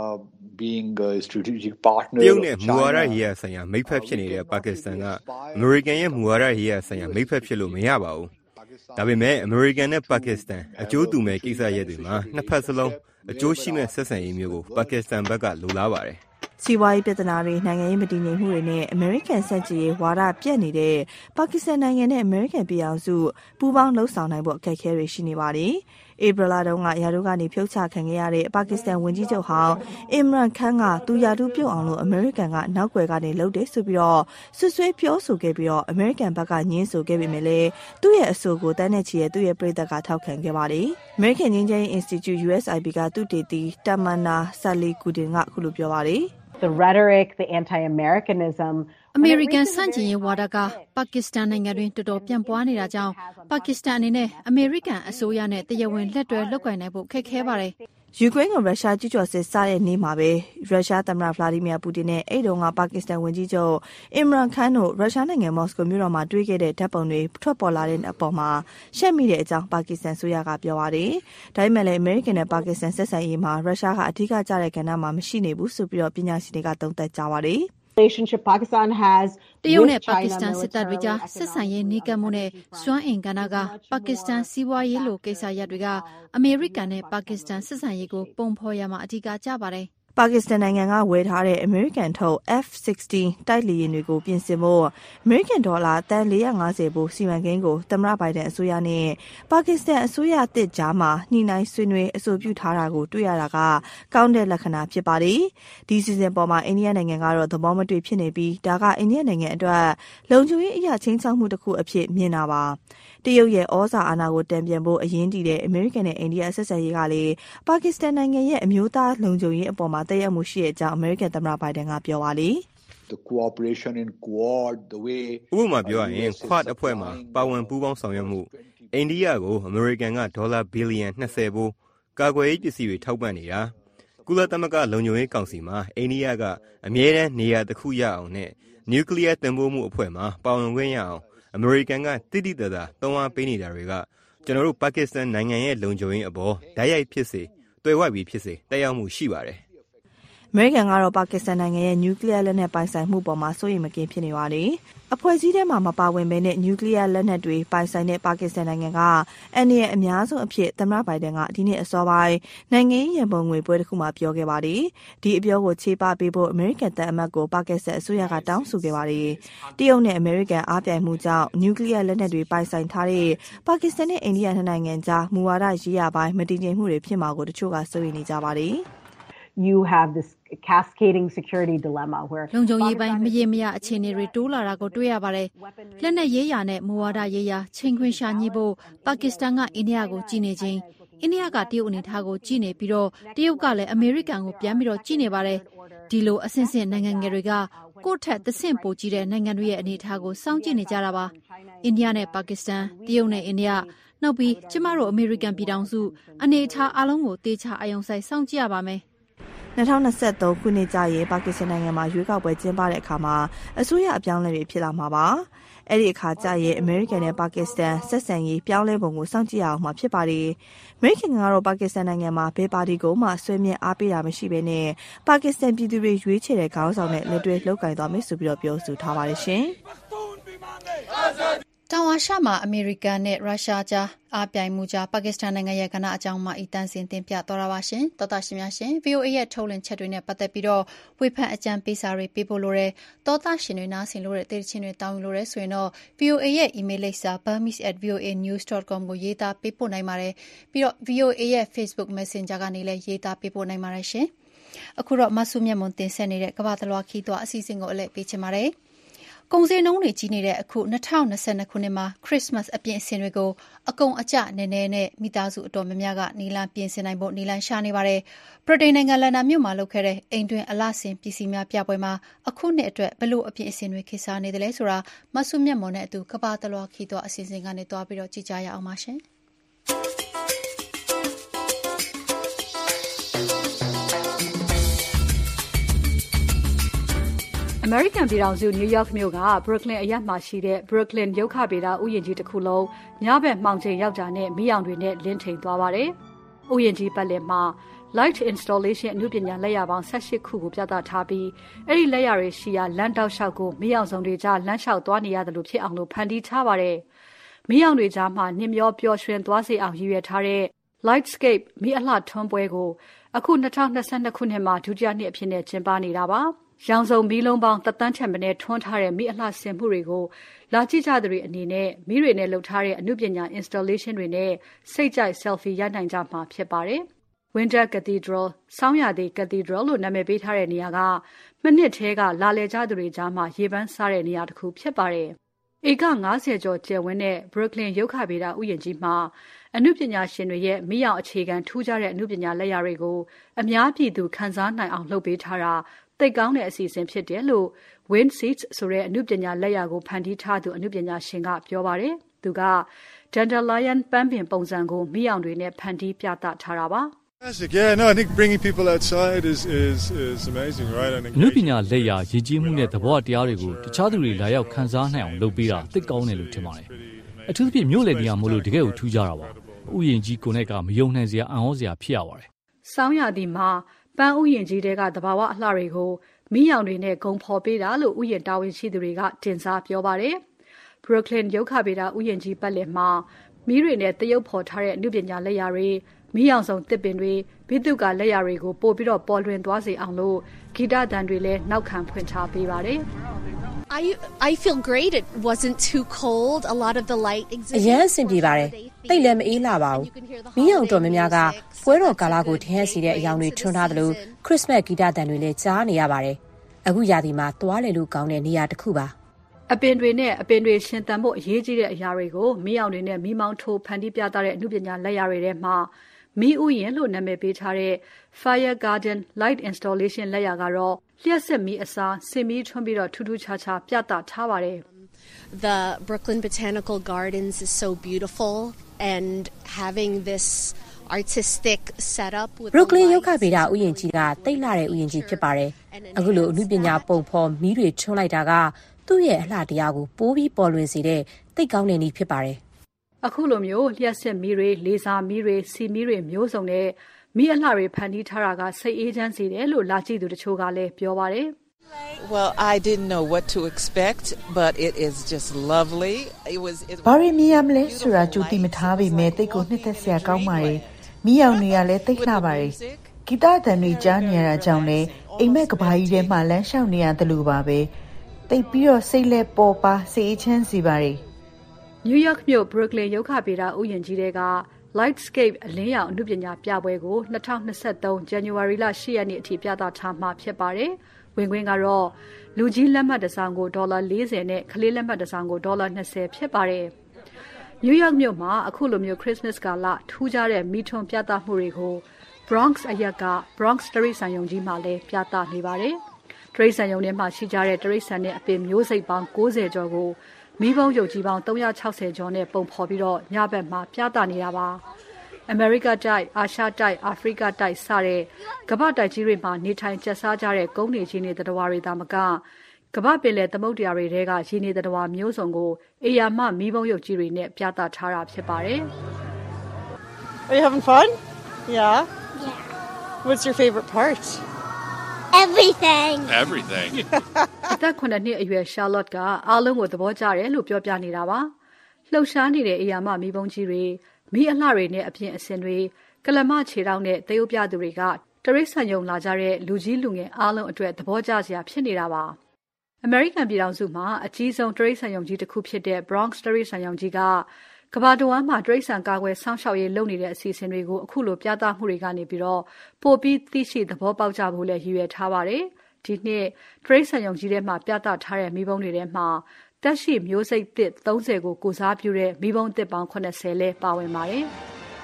being a strategic partner တရုတ်နဲ့မူဝါဒရေးရာဆိုင်ရာမိတ်ဖက်ဖြစ်နေတဲ့ပါကစ္စတန်ကအမေရိကန်ရဲ့မူဝါဒရေးရာဆိုင်ရာမိတ်ဖက်ဖြစ်လို့မရပါဘူး။ဒါပေမဲ့အမေရိကန်နဲ့ပါကစ္စတန်အကျိုးတူမဲ့ကိစ္စရပ်တွေမှာနှစ်ဖက်စလုံးအကျိုးရှိမဲ့ဆက်ဆံရေးမျိုးကိုပါကစ္စတန်ဘက်ကလိုလားပါတယ်။စီးပွားရေးပြဿနာတွေနိုင်ငံရေးမတည်ငြိမ်မှုတွေနဲ့အမေရိကန်စက်ကြီးဝါဒပြက်နေတဲ့ပါကစ္စတန်နိုင်ငံနဲ့အမေရိကန်ပြည်အောင်စုပူးပေါင်းလှုပ်ဆောင်နိုင်ဖို့အခက်အခဲတွေရှိနေပါတယ်။ဧပြီလတုန်းကရာထူးကနေဖြုတ်ချခံခဲ့ရတဲ့ပါကစ္စတန်ဝန်ကြီးချုပ်ဟောင်းအင်မရန်ခန်းကသူရာထူးပြုတ်အောင်လို့အမေရိကန်ကနောက်ွယ်ကနေလှုပ်တယ်ဆိုပြီးတော့ဆွဆွဲပြောဆိုခဲ့ပြီးတော့အမေရိကန်ဘက်ကညှင်းဆိုခဲ့ပေမဲ့လည်းသူ့ရဲ့အဆိုကိုတန်းနဲ့ချီရဲ့သူ့ရဲ့ပြည်သက်ကထောက်ခံခဲ့ပါတယ်။ American ငြိမ်းချမ်းရေး Institute USIP ကသူတည်တည်တမန်နာဆာလီကူဒင်ကအခုလိုပြောပါတယ်။ The rhetoric, the anti-Americanism အမေရိကန်စန့်ကျင်ရေးဝါဒကပါကစ္စတန်နိုင်ငံတွင်တော်တော်ပြန့်ပွားနေတာကြောင့်ပါကစ္စတန်အနေနဲ့အမေရိကန်အစိုးရနဲ့တရားဝင်လက်တွဲလုပ်ကိုင်နိုင်ဖို့ခက်ခဲပါတယ်။ယူကရိန်းကိုရုရှားကျူးကျော်စစ်စတဲ့နေ့မှာပဲရုရှားသမ္မတဗလာဒီမီယာပူတင်နဲ့အဲ့တုန်းကပါကစ္စတန်ဝန်ကြီးချုပ်အင်မရန်ခန်းတို့ရုရှားနိုင်ငံမော်စကိုမြို့တော်မှာတွေ့ခဲ့တဲ့ဓာတ်ပုံတွေထွက်ပေါ်လာတဲ့အပေါ်မှာရှက်မိတဲ့အကြောင်းပါကစ္စတန်ဆိုရကပြောပါတယ်။ဒါပေမဲ့လည်းအမေရိကန်နဲ့ပါကစ္စတန်ဆက်ဆံရေးမှာရုရှားကအထူးကျတဲ့ကဏ္ဍမှာမရှိနေဘူးဆိုပြီးတော့ပညာရှင်တွေကသုံးသပ်ကြပါတယ်။ relationship Pakistan has တရုတ်နဲ့ပါကစ္စတန်စစ်တပ်တွေကြားဆက်ဆံရေးနှီးကပ်မှုနဲ့စွမ်းအင်ကဏ္ဍကပါကစ္စတန်စီးပွားရေးလိုကိစ္စရပ်တွေကအမေရိကန်နဲ့ပါကစ္စတန်ဆက်ဆံရေးကိုပုံဖော်ရမှာအဓိကကျပါတယ်ပါကစ္စတန်နိုင်ငံကဝယ်ထားတဲ့အမေရိကန်ထုတ် F-16 တိုက်လေယာဉ်တွေကိုပြင်ဆင်ဖို့အမေရိကန်ဒေါ်လာတန်450ဖို့စီမံကိန်းကိုသမ္မတဘိုင်ဒန်အစိုးရနဲ့ပါကစ္စတန်အစိုးရအသစ်ကြားမှာညှိနှိုင်းဆွေးနွေးအဆိုပြုထားတာကိုတွေ့ရတာကကောင်းတဲ့လက္ခဏာဖြစ်ပါတယ်။ဒီစီစဉ်ပေါ်မှာအိန္ဒိယနိုင်ငံကတော့သဘောမတွေ့ဖြစ်နေပြီးဒါကအိန္ဒိယနိုင်ငံအတွက်လုံခြုံရေးအရာချင်းချောက်မှုတစ်ခုအဖြစ်မြင်တာပါ။တရုတ်ရဲ့ဩဇာအာဏာကိုတံပြန်ဖို့အရင်းတည်တဲ့အမေရိကန်နဲ့အိန္ဒိယဆက်ဆံရေးကလည်းပါကစ္စတန်နိုင်ငံရဲ့အမျိုးသားလုံခြုံရေးအပေါ်မှာသက်ရောက်မှုရှိတဲ့အကြောင်းအမေရိကန်သမ္မတဘိုင်ဒန်ကပြောပါလေ။ The cooperation in Quad the way ဥပမာပြောရရင် Quad အဖွဲ့မှာပါဝင်ပူးပေါင်းဆောင်ရွက်မှုအိန္ဒိယကိုအမေရိကန်ကဒေါ်လာဘီလီယံ20ဖိုးကာကွယ်ရေးပစ္စည်းတွေထောက်ပံ့နေတာကုလသမဂ္ဂလုံခြုံရေးကောင်စီမှာအိန္ဒိယကအမြဲတမ်းနေရာတစ်ခုရအောင်နဲ့နျူကလ িয়ার တင်ပို့မှုအဖွဲ့မှာပါဝင်ခွင့်ရအောင်အမေရိကန်ကတိတိတသာတွန်းအားပေးနေတာတွေကကျွန်တော်တို့ပါကစ္စတန်နိုင်ငံရဲ့လုံခြုံရေးအပေါ်ဓာတ်ရိုက်ဖြစ်စေတွေ့ဝိုက်ပြီးဖြစ်စေတက်ရောက်မှုရှိပါတယ်။အမေရိကန်ကတော့ပါကစ္စတန်နိုင်ငံရဲ့နျူကလ িয়ার လက်နက်ပိုင်ဆိုင်မှုပေါ်မှာစိုးရိမ်မကင်းဖြစ်နေပါတယ်။အဖွဲ့အစည်းထဲမှာမပါဝင်ဘဲနဲ့နျူကလ িয়ার လက်နက်တွေပိုင်ဆိုင်တဲ့ပါကစ္စတန်နိုင်ငံကအန်ဒီရဲ့အများဆုံးအဖြစ်သမ္မတဘိုင်ဒန်ကဒီနေ့အစောပိုင်းနိုင်ငံရေးရန်ပုံငွေပွဲတစ်ခုမှာပြောခဲ့ပါတယ်။ဒီအပြောကိုခြေပပေးဖို့အမေရိကန်တပ်အမတ်ကိုပါကစ္စတန်အစိုးရကတောင်းဆိုခဲ့ပါတယ်။တရုတ်နဲ့အမေရိကန်အားပြိုင်မှုကြောင့်နျူကလ িয়ার လက်နက်တွေပိုင်ဆိုင်ထားတဲ့ပါကစ္စတန်နဲ့အိန္ဒိယနှစ်နိုင်ငံကြားမူဝါဒရေးရာပိုင်းမတည်ငြိမ်မှုတွေဖြစ်မှာကိုတချို့ကစိုးရိမ်နေကြပါတယ်။ You have this cascading security dilemma where လုံခြုံရေးပိုင်းမရေမရအခြေအနေတွေတိုးလာတာကိုတွေ့ရပါတယ်။လက်နက်ရေးရာနဲ့မူဝါဒရေးရာချိန်ခွင်ရှာညှိဖို့ပါကစ္စတန်ကအိန္ဒိယကိုကြည့်နေခြင်းအိန္ဒိယကတရုတ်အနေထားကိုကြည့်နေပြီးတော့တရုတ်ကလည်းအမေရိကန်ကိုပြန်ပြီးတော့ကြည့်နေပါတယ်။ဒီလိုအဆင့်ဆင့်နိုင်ငံငယ်တွေကကိုယ့်ထက်သဆင့်ပိုကြီးတဲ့နိုင်ငံတွေရဲ့အနေထားကိုစောင့်ကြည့်နေကြတာပါ။အိန္ဒိယနဲ့ပါကစ္စတန်တရုတ်နဲ့အိန္ဒိယနောက်ပြီးကျမတို့အမေရိကန်ပြည်ထောင်စုအနေထားအလုံးကိုတေချာအယုံဆိုင်စောင့်ကြည့်ရပါမယ်။ 2023ခုနှစ်ကျရင်ပါကစ္စတန်နိုင်ငံမှာရွေးကောက်ပွဲကျင်းပတဲ့အခါမှာအစိုးရအပြောင်းလဲတွေဖြစ်လာမှာပါ။အဲ့ဒီအခါကျရင်အမေရိကန်နဲ့ပါကစ္စတန်ဆက်ဆံရေးပြောင်းလဲပုံကိုစောင့်ကြည့်ရအောင်မှာဖြစ်ပါတယ်။အမေရိကန်ကတော့ပါကစ္စတန်နိုင်ငံမှာဘယ်ပါတီကိုမှဆွေးမြဲအားပေးတာမရှိဘဲနဲ့ပါကစ္စတန်ပြည်သူတွေရွေးချယ်တဲ့ခေါင်းဆောင်နဲ့လက်တွဲလှုပ်ကိုင်သွားမယ်ဆိုပြီးတော့ပြောဆိုထားပါတယ်ရှင်။တောင်အာရှမှာအမေရိကန်နဲ့ရုရှားကြားအားပြိုင်မှုကြားပါကစ္စတန်နိုင်ငံရဲ့ကဏ္ဍအကြောင်းမှအတန်းစင်တင်ပြသွားတာပါရှင်။သောတာရှင်များရှင် VOA ရဲ့ထုတ်လွှင့်ချက်တွေနဲ့ပတ်သက်ပြီးတော့ဝေဖန်အကြံပေးစာတွေပေးဖို့လိုတဲ့သောတာရှင်တွေနားဆင်လို့တဲ့တေးချင်းတွေတောင်းယူလို့တဲ့ဆိုရင်တော့ VOA ရဲ့ email လိပ်စာ burmese@voanews.com ကိုရေးသားပေးပို့နိုင်ပါတယ်။ပြီးတော့ VOA ရဲ့ Facebook Messenger ကနေလည်းရေးသားပေးပို့နိုင်ပါတယ်ရှင်။အခုတော့မဆုမြတ်မွန်တင်ဆက်နေတဲ့ကမ္ဘာတလွှာခီးသွွားအစီအစဉ်ကိုအလဲပေးချင်ပါတယ်။ကုန်စည်နှုန်းတွေကြီးနေတဲ့အခု2022ခုနှစ်မှာခရစ်စမတ်အပြင်အစင်တွေကိုအကုန်အကျနည်းနည်းနဲ့မိသားစုအတော်များများကနီလန်ပြင်ဆင်နိုင်ဖို့နီလန်ရှာနေပါတယ်။ဗြိတိန်နိုင်ငံလန်ဒန်မြို့မှာလုပ်ခဲ့တဲ့အိမ်တွင်းအလှဆင်ပစ္စည်းများပြပွဲမှာအခုနှစ်အတွက်ဘလို့အပြင်အစင်တွေခေတ်စားနေတယ်လဲဆိုတာမဆုမြတ်မွန်နဲ့အတူကဘာတလွှာခီးသွားအစီအစဉ်ကနေတွားပြီးတော့ကြည့်ကြရအောင်ပါရှင်။အမေရိကန်ပြည်ထောင်စုနယူးယောက်မြို့က Brooklyn အရပ်မှာရှိတဲ့ Brooklyn ရုက္ခဗေဒဥယျာဉ်ကြီးတစ်ခုလုံးညဘက်မှောင်ချိန်ယောက်ျာနဲ့မီးရောင်တွေနဲ့လင်းထိန်သွားပါတယ်။ဥယျာဉ်ကြီးပတ်လည်မှာ Light Installation အမှုပညာလက်ရာပေါင်း18ခုကိုပြသထားပြီးအဲ့ဒီလက်ရာတွေရှိရာလမ်းတောက်လျှောက်ကိုမီးရောင်စုံတွေကြားလမ်းလျှောက်သွားနေရတယ်လို့ဖြစ်အောင်လို့ဖန်တီးထားပါတယ်။မီးရောင်တွေကြားမှာနှင်းမျောပျော်ရွှင်သွားစေအောင်ရည်ရွယ်ထားတဲ့ Lightscape မီးအလှထွန်းပွဲကိုအခု2022ခုနှစ်မှာဒုတိယနှစ်အဖြစ်နဲ့ကျင်းပနေတာပါ။ရောင်စုံမီးလုံးပေါင်း3,000,000 ထက်မနည်းထွန်းထားတဲ့မီးအလှဆင်မှုတွေကိုလာကြည့်ကြသူတွေအနေနဲ့မီးတွေနဲ့လုပ်ထားတဲ့အမှုပညာ installation တွေနဲ့စိတ်ကြိုက် selfie ရိုက်နိုင်ကြမှာဖြစ်ပါတယ်။ Winter Cathedral ဆောင်းရာသီ Cathedral လို့နာမည်ပေးထားတဲ့နေရာကမနှစ်ထဲကလာလည်ကြသူတွေကြားမှာရေပန်းစားတဲ့နေရာတစ်ခုဖြစ်ပါတယ်။ဧက90ကျော်ကျယ်ဝန်းတဲ့ Brooklyn ရုက္ခဗေဒဥယျာဉ်ကြီးမှာအမှုပညာရှင်တွေရဲ့မီးရောင်အခြေခံထူးခြားတဲ့အမှုပညာလက်ရာတွေကိုအများပြည်သူခံစားနိုင်အောင်လုပ်ပေးထားတာသိကောင်းတဲ့အစီအစဉ်ဖြစ်တယ်လို့ Wind Seeds ဆိုတဲ့အမှုပညာလက်ရာကိုဖန်တီးထားသူအမှုပညာရှင်ကပြောပါတယ်။သူက Dandelion ပန်းပင်ပုံစံကိုမီးရောင်တွေနဲ့ဖန်တီးပြသထားတာပါ။ Yeah, no, I think bringing people outside is amazing, right? အနုပညာလက်ရာရည်ကြီးမှုနဲ့သဘောတရားတွေကိုတခြားသူတွေလာရောက်ခံစားနိုင်အောင်လုပ်ပေးတာသိကောင်းတယ်လို့ထင်ပါတယ်။အထူးသဖြင့်မြို့လယ်နေရာမို့လို့တကယ်ကိုထူးခြားတာပါ။ဥယျာဉ်ကြီးကိုယ်နဲ့ကမယုံနိုင်စရာအံ့ဩစရာဖြစ်ရပါတယ်။ဆောင်းရာသီမှာပန်းဥယျာဉ်ကြီးတွေကသဘာဝအလှတွေကိုမီးရောင်တွေနဲ့ဂုံဖော်ပေးတာလို့ဥယျာဉ်တာဝန်ရှိသူတွေကတင်စားပြောပါတယ်။ Brooklyn ရုက္ခဗေဒဥယျာဉ်ကြီးပတ်လည်မှာမီးတွေနဲ့တရုပ်ဖော်ထားတဲ့အမှုပညာလက်ရာတွေမီးရောင်စုံတစ်ပင်တွေဘိသုကာလက်ရာတွေကိုပို့ပြီးတော့ပေါ်လွင်သွားစေအောင်လို့ဂီတသံတွေလည်းနောက်ခံဖွင့်ထားပေးပါတယ် I feel great. It wasn't too cold. A lot of the light exists. အရင်အဆင်ပြေပါတယ်။တိတ်လည်းမအေးလာပါဘူး။မီးရောင်တော်များများကပွဲတော်ကာလကိုထင်ဟပ်စေတဲ့အယောင်တွေထွန်းထားသလိုခရစ်စမတ်ဂီတသံတွေလည်းကြားနေရပါတယ်။အခုရာသီမှာသွားလည်လို့ကောင်းတဲ့နေရာတစ်ခုပါ။အပင်တွေနဲ့အပင်တွေရှင်သန်ဖို့အရေးကြီးတဲ့အရာတွေကိုမီးရောင်တွေနဲ့မီးမောင်းထိုးဖန်တီးပြသတဲ့အမှုပညာလက်ရာတွေထဲမှာမီးဥယျာဉ်လို့နာမည်ပေးထားတဲ့ Fire Garden Light Installation လက်ရာကတော့လျှက်စစ်မီးအစားစင်မီးထွန်းပြီးတော့ထူးထူးခြားခြားပြသထားပါတယ် The Brooklyn Botanical Gardens is so beautiful and having this artistic setup with Brooklyn ရုပ်ခဗေဒဥယျာဉ်ကြီးကတိတ်လာတဲ့ဥယျာဉ်ကြီးဖြစ်ပါတယ်အခုလိုအမှုပညာပုံဖော်မီးတွေထွန်းလိုက်တာကသူ့ရဲ့အလှတရားကိုပိုးပြီးပေါ်လွင်စေတဲ့တိတ်ကောင်းတဲ့နည်းဖြစ်ပါတယ်အခုလိုမျိုးလျှက်စစ်မီးတွေလေဆာမီးတွေစီမီးတွေမျိုးစုံနဲ့မီးအလှတွေဖန်တီးထားတာကစိတ်အေးချမ်းစေတယ်လို့လာကြည့်သူတချို့ကလည်းပြောပါတယ် Well, I didn't know what to expect, but it is just lovely. ဘာရီမီယမ်လဲဆိုတာကြိုတိမထားပေမဲ့တိတ်ကိုနှစ်သက်စရာကောင်းပါတယ်။မီးရောင်တွေကလည်းတိတ်လှပါတယ်။ဂီတသံတွေကြားနေရတာကြောင့်လည်းအိမ်မက်ကဘာကြီးထဲမှာလမ်းလျှောက်နေရတယ်လို့ပါပဲ။တိတ်ပြီးတော့စိတ်လက်ပေါ်ပါစိတ်အေးချမ်းစေပါတယ်။ New York မြို့ Brooklyn ရုပ်ခဗေဒဥယျာဉ်ကြီးတွေကLightscape အလင်းရောင်အနုပညာပြပွဲကို2023 January လ10ရက်နေ့အထိပြသထားမှာဖြစ်ပါတယ်။ဝင်ခွင့်ကတော့လူကြီးလက်မှတ်တစ်စောင်ကို$40နဲ့ကလေးလက်မှတ်တစ်စောင်ကို$20ဖြစ်ပါတယ်။ New York မြို့မှာအခုလိုမျိုး Christmas ကာလထူးခြားတဲ့မီးထွန်းပြသမှုတွေကို Bronx အရက်က Bronx တရိတ်ဆန်ယုံကြီးမှာလည်းပြသနေပါတယ်။တရိတ်ဆန်ယုံထဲမှာရှိကြတဲ့တရိတ်ဆန်နဲ့အပင်မျိုးစိတ်ပေါင်း90ကျော်ကိုမီးပုံးရုပ်ကြီးပေါင်း360ကျော်နဲ့ပုံဖော်ပြီးတော့ညဘက်မှာပြသနေတာပါ။ America တိုက်အာရှတိုက်အာဖရိကတိုက်စတဲ့ကမ္ဘာတိုက်ကြီးတွေမှာနေထိုင်ကျက်စားကြတဲ့ကုန်းနေကြီးနေသတ္တဝါတွေသာမကကမ္ဘာပင်လယ်သမုဒ္ဒရာတွေထဲကရေနေသတ္တဝါမျိုးစုံကိုအေယာမမီးပုံးရုပ်ကြီးတွေနဲ့ပြသထားတာဖြစ်ပါတယ်။ Are you having fun? Yeah. What's your favorite part? Everything. အသက်9နှစ်အရွယ် Charlotte ကအားလုံးကိုသဘောကျတယ်လို့ပြောပြနေတာပါ။လှုပ်ရှားနေတဲ့အေယာမမီးပုံးကြီးတွေမီးအလှတွေနဲ့အပြင်အစင်တွေကလမခြေထောက်နဲ့သရုပ်ပြသူတွေကတရိတ်ဆန်ယုံလာကြတဲ့လူကြီးလူငယ်အားလုံးအတွက်သဘောကျစရာဖြစ်နေတာပါ။ American ပြည်ထောင်စုမှာအကြီးဆုံးတရိတ်ဆန်ယုံကြီးတစ်ခုဖြစ်တဲ့ Bronx တရိတ်ဆန်ယုံကြီးကကမ္ဘာတဝန်းမှာတရိတ်ဆန်ကာကွယ်စောင့်ရှောက်ရေးလုပ်နေတဲ့အစီအစဉ်တွေကိုအခုလိုပြသမှုတွေကနေပြီးတော့ပိုပြီးသိရှိသဘောပေါက်ကြဖို့လည်းရည်ရွယ်ထားပါတယ်။ဒီနှစ်တရိတ်ဆန်ယုံကြီးထဲမှာပြသထားတဲ့မီးပုံးတွေထဲမှာတက်ရှိမျိုးစိတ်သစ်30ကိုကိုစားပြုတဲ့မီးပုံးသစ်ပေါင်း80လဲပါဝင်ပါတယ်။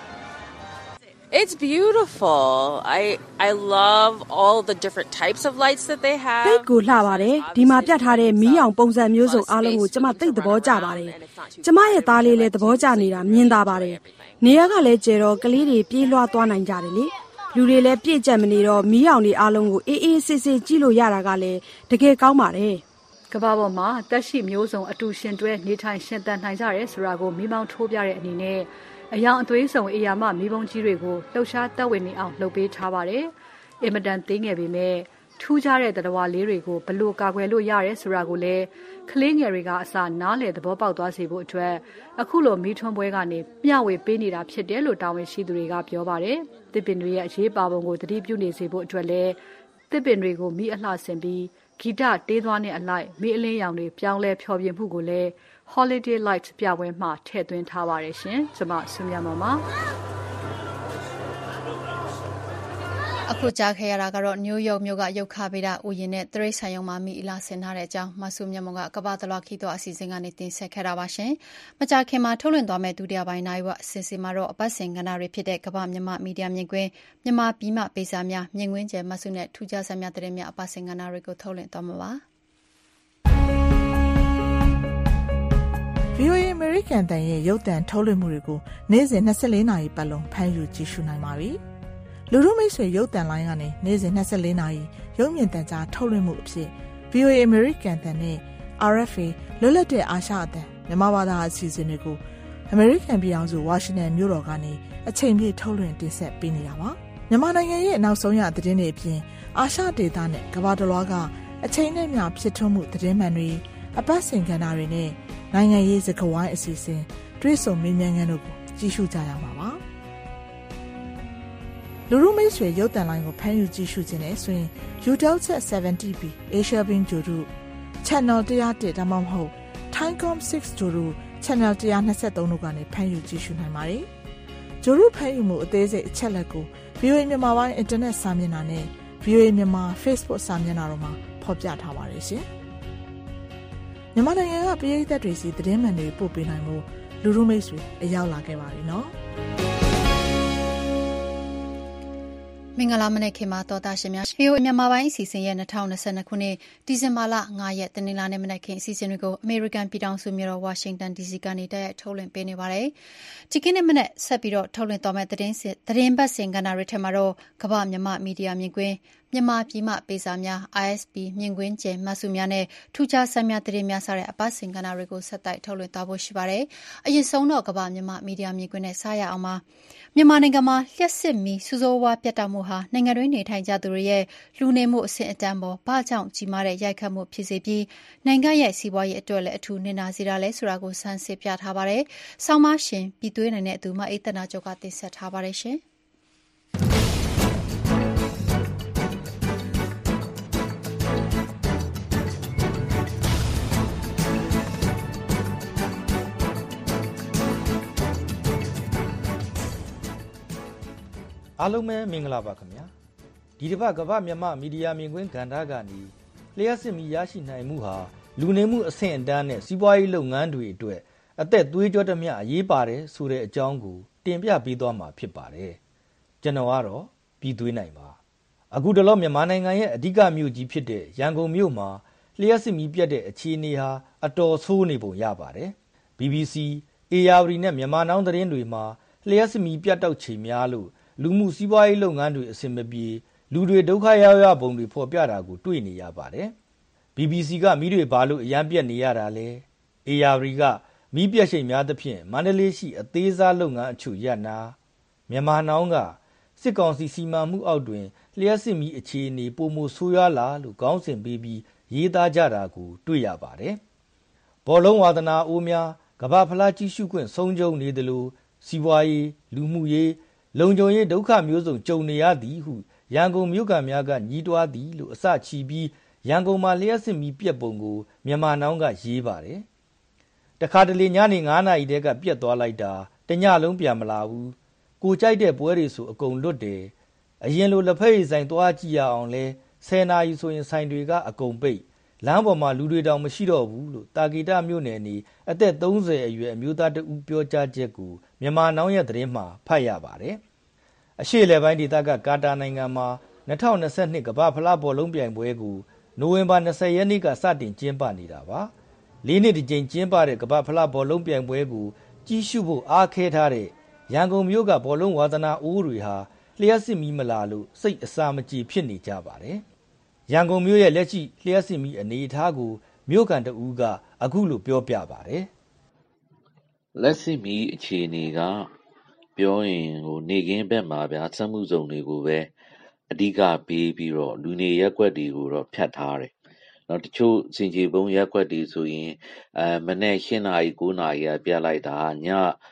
It's beautiful. I love all the different types of lights that they have. တိတ်ကိုလှပါတယ်။ဒီမှာပြထားတဲ့မီးရောင်ပုံစံမျိုးစုံအားလုံးကိုကျမသိသဘောကျပါတယ်။ကျမရဲ့သားလေးလည်းသဘောကျနေတာမြင်သာပါတယ်။နေရာကလည်းကျဲတော့ကလေးတွေပြေးလွှားသွားနိုင်ကြတယ်လေ။လူတွေလည်းပြည့်ကျက်မနေတော့မီးရောင်တွေအားလုံးကိုအေးအေးဆေးဆေးကြည့်လို့ရတာကလည်းတကယ်ကောင်းပါတယ်။ကမ္ဘာပေါ်မှာတက်ရှိမျိုးစုံအတူရှင်တွဲနေထိုင်ရှင်သန်နိုင်ကြရဲဆိုတာကိုမိမောင်းထိုးပြတဲ့အနေနဲ့အယောင်အသွေးဆောင်အေယာမမီးပုံးကြီးတွေကိုလှုပ်ရှားသက်ဝင်နေအောင်လုပ်ပေးထားပါတယ်။အင်မတန်သေးငယ်ပေမဲ့ထူးခြားတဲ့သတ္တဝါလေးတွေကိုဘလို့ကာကွယ်လို့ရတယ်ဆိုတာကိုလည်းကလေးငယ်တွေကအစနားလည်သဘောပေါက်သွားစေဖို့အတွက်အခုလိုမီးထွန်းပွဲကနေမျှဝေပေးနေတာဖြစ်တယ်လို့တာဝန်ရှိသူတွေကပြောပါတယ်။တစ်ပင်တွေရဲ့အရေးပါပုံကိုသတိပြုနေစေဖို့အတွက်လည်းတစ်ပင်တွေကိုမီးအလှဆင်ပြီးဂီတတေးသွားနဲ့အလိုက်မီးအလင်းရောင်တွေပြောင်းလဲဖျော်ဖြေမှုကိုလည်း Holiday Lights ပြပွဲမှာထည့်သွင်းထားပါတယ်ရှင်။ကျွန်မဆုမြတ်မောင်ပါအခုကြားခဲ့ရတာကတော့ New York မြို့ကရုပ်ခဗေဒဥယျာဉ်နဲ့တရိတ်ဆန်ယုံမှာမိအလားဆင်ထားတဲ့အကြောင်းမဆုမြတ်မောင်ကကပ္ပတလွားခီးတော့အစီအစဉ်ကနေတင်ဆက်ခဲ့တာပါရှင်။မကြာခင်မှာထုတ်လွှင့်သွားမယ့်ဒုတိယပိုင်းနိုင်ဝအစီအစဉ်မှာတော့အပတ်စဉ်ကဏ္ဍတွေဖြစ်တဲ့ကမ္ဘာမြန်မာမီဒီယာမြင်ကွင်းမြန်မာပြည်မှပေးစာများမြင်ကွင်းကျယ်မဆုနဲ့ထူးခြားဆက်များတဲ့များအပတ်စဉ်ကဏ္ဍတွေကိုထုတ်လွှင့်သွားမှာပါ။ VOA American တန်ရဲ့ရုပ်သံထုတ်လွှင့်မှုတွေကိုနေ့စဉ်24နာရီပတ်လုံးဖမ်းယူကြည့်ရှုနိုင်ပါပြီ။လူထုမိတ်ဆွေရုပ်သံလိုင်းကနေနေ့စဉ်24နာရီရုပ်မြင်သံကြားထုတ်လွှင့်မှုအဖြစ် VOA American တန်နဲ့ RFA လွတ်လပ်တဲ့အာရှအသံမြန်မာဘာသာအစီအစဉ်တွေကို American ပြည်ထောင်စု Washington မြို့တော်ကနေအချိန်ပြည့်ထုတ်လွှင့်တင်ဆက်ပေးနေတာပါ။မြန်မာနိုင်ငံရဲ့နောက်ဆုံးရသတင်းတွေအပြင်အာရှဒေသနဲ့ကမ္ဘာတစ်လွှားကအချိန်နဲ့မျှဖြစ်ထွန်းမှုသတင်းမှန်တွေအပတ်စဉ်ကဏ္ဍတွေနဲ့နိုင်ငံရေးစကားဝိုင်းအစီအစဉ်တွဲဆုံမေးမြန်းခန်းတို့ကိုကြည့်ရှုကြရမှာပါ။လူရုမိတ်ဆွေရုပ်သံလိုင်းကိုဖမ်းယူကြည့်ရှုခြင်းနဲ့ဆိုရင် Eutelsat 70B Asia Beam ဂျိုရု Channel 101ဒါမှမဟုတ် Thaicom 6ဂျိုရု Channel 123တို့ကနေဖမ်းယူကြည့်ရှုနိုင်ပါတယ်။ဂျိုရုဖမ်းယူမှုအသေးစိတ်အချက်လက်ကို VOA မြန်မာပိုင်းအင်တာနက်စာမျက်နှာနဲ့ VOA မြန်မာ Facebook စာမျက်နှာတို့မှာဖော်ပြထားပါတယ်ရှင်။မြန်မာနိုင်ငံကပြည်သက်တွေစီသတင်းမှန်တွေပို့ပေးနိုင်မှုလူရုမိတ်ဆွေအရောက်လာခဲ့ပါပြီနော်။မင်္ဂလာမနေ့ခင်မှာတော်တာရှင်များ VOA မြန်မာပိုင်းအစီအစဉ်ရဲ့2022ခုနှစ်ဒီဇင်ဘာလ9ရက်တနင်္လာနေ့မနက်ခင်းအစီအစဉ်တွေကိုအမေရိကန်ပြည်ထောင်စုမြို့တော်ဝါရှင်တန် DC ကနေတိုက်ရိုက်ထုတ်လွှင့်ပေးနေပါတယ်။ဒီကနေ့မနက်ဆက်ပြီးတော့ထုတ်လွှင့်သွားမယ့်သတင်းပတ်စဉ်ကဏ္ဍတွေထဲမှာတော့ကမ္ဘာမြန်မာမီဒီယာမြင်ကွင်းမြန်မာပြည်မှပေးစာများ ISP မြင်ကွင်းကျဲမှတ်စုများနဲ့ထူးခြားဆန်းများသတင်းများစတဲ့အပတ်စဉ်ကဏ္ဍတွေကိုဆက်တိုက်ထုတ်လွှင့်သွားဖို့ရှိပါတယ်။အရင်ဆုံးတော့ကမ္ဘာမြန်မာမီဒီယာမြင်ကွင်းနဲ့စားရအောင်ပါမြန်မာနိုင်ငံမှာလျှက်စစ်မီစူးစိုးဝါးပြတ်တောက်မှုဟာနိုင်ငံတွင်းနေထိုင်ကြသူတွေရဲ့လူနေမှုအဆင့်အတန်းပေါ်ဘာကြောင့်ကြီးမားတဲ့ရိုက်ခတ်မှုဖြစ်စေပြီးနိုင်ငံရဲ့စီးပွားရေးအတွက်လည်းအထူးနစ်နာစေတာလဲဆိုတာကိုစမ်းစစ်ပြထားပါတယ်။ဆောင်းပါရှင်ပြည်သွေးနိုင်တဲ့အသူမအေးတနာကျော်ကတင်ဆက်ထားပါတယ်ရှင်။အားလုံးပဲမင်္ဂလာပါခင်ဗျာဒီတစ်ပတ်ကမ္ဘာမြန်မာမီဒီယာမြင်ကွင်းကဏ္ဍကနေလျှက်စစ်မီရရှိနိုင်မှုဟာလူနေမှုအဆင့်အတန်းနဲ့စီးပွားရေးလုပ်ငန်းတွေအတွက်အသက်သွေးကြောသမျှအရေးပါတယ်ဆိုတဲ့အကြောင်းကိုတင်ပြပေးသွားမှာဖြစ်ပါတယ်ကျွန်တော်ကတော့ပြည်သွေးနိုင်ပါအခုတလောမြန်မာနိုင်ငံရဲ့အဓိကမြို့ကြီးဖြစ်တဲ့ရန်ကုန်မြို့မှာလျှက်စစ်မီပြတ်တဲ့အခြေအနေဟာအတော်ဆိုးနေပုံရပါတယ် BBC ARD နဲ့မြန်မာနောင်သတင်းတွေမှာလျှက်စစ်မီပြတ်တောက်ချိန်များလို့လူမှုစီးပွားရေးလုပ်ငန်းတွေအဆင်မပြေလူတွေဒုက္ခရောက်ရပုံတွေဖော်ပြတာကိုတွေ့နေရပါတယ် BBC ကမီးတွေဘာလို့အရန်ပြတ်နေရတာလဲ ARD ကမီးပြတ်ချိန်များသဖြင့်မန္တလေးရှိအသေးစားလုပ်ငန်းအချို့ရပ်နာမြန်မာနောင်ကစစ်ကောင်စီစီမံမှုအောက်တွင်လျှက်စစ်မီအခြေအနေပိုမိုဆိုးရွားလာလို့ခေါင်းစဉ်ပေးပြီးရေးသားကြတာကိုတွေ့ရပါတယ်ဘောလုံးဝါသနာအိုးများကမ္ဘာဖလားကြီးစုခွင့်ဆုံးရှုံးနေသလိုစီးပွားရေးလူမှုရေးလုံခြုံရေးဒုက္ခမျိုးစုံကြုံနေရသည်ဟုရန်ကုန်မြို့ကများကညီးတွားသည်လို့အစချီပြီးရန်ကုန်မှာလျှက်စစ်မီပြက်ပုံကိုမြန်မာနောင်ကရေးပါတယ်တခါတလေညနေ9နာရီတည်းကပြက်သွားလိုက်တာတညလုံးပြန်မလာဘူးကိုကြိုက်တဲ့ပွဲတွေဆိုအကုန်လွတ်တယ်အရင်လိုလက်ဖက်ရည်ဆိုင်သွားကြည့်ရအောင်လဲ10နာရီဆိုရင်ဆိုင်တွေကအကုန်ပိတ်လမ်းပေါ်မှာလူတွေတောင်မရှိတော့ဘူးလို့တာဂီတမြို့နယ်နေအသက်30အရွယ်အမျိုးသားတဦးပြောကြားချက်ကိုမြန်မာနောင်ရဲ့သတင်းမှာဖတ်ရပါတယ်အရှေ့အလယ်ပိုင်းဒေသကကာတာနိုင်ငံမှာ2022ကမ္ဘာဖလားဘောလုံးပြိုင်ပွဲကိုနိုဝင်ဘာ20ရက်နေ့ကစတင်ကျင်းပနေတာပါ၄နှစ်တစ်ကြိမ်ကျင်းပတဲ့ကမ္ဘာဖလားဘောလုံးပြိုင်ပွဲကိုကြီးစုဖို့အားခဲထားတဲ့ရန်ကုန်မြို့ကဘောလုံးဝါသနာအိုးတွေဟာလျှက်စစ်မီမလာလို့စိတ်အစာမကြေဖြစ်နေကြပါတယ်ရန်ကုန်မြို့ရဲ့လက်ရှိလျှက်စစ်မီအနေအထားကိုမြို့ကန်တဦးကအခုလိုပြောပြပါတယ်လက်စစ်မီအခြေအနေကပြောရင်နေကင်းဘက်မှာဗျာစက်မှုစုံတွေကိုပဲအဓိကပေးပြီးတော့လူနေရက်ကွက်တွေကိုတော့ဖြတ်ထားတယ်။နောက်တချို့စင်ကြေပုံရက်ကွက်တွေဆိုရင်မနေ့8နာရီ9နာရီကပြလိုက်တာည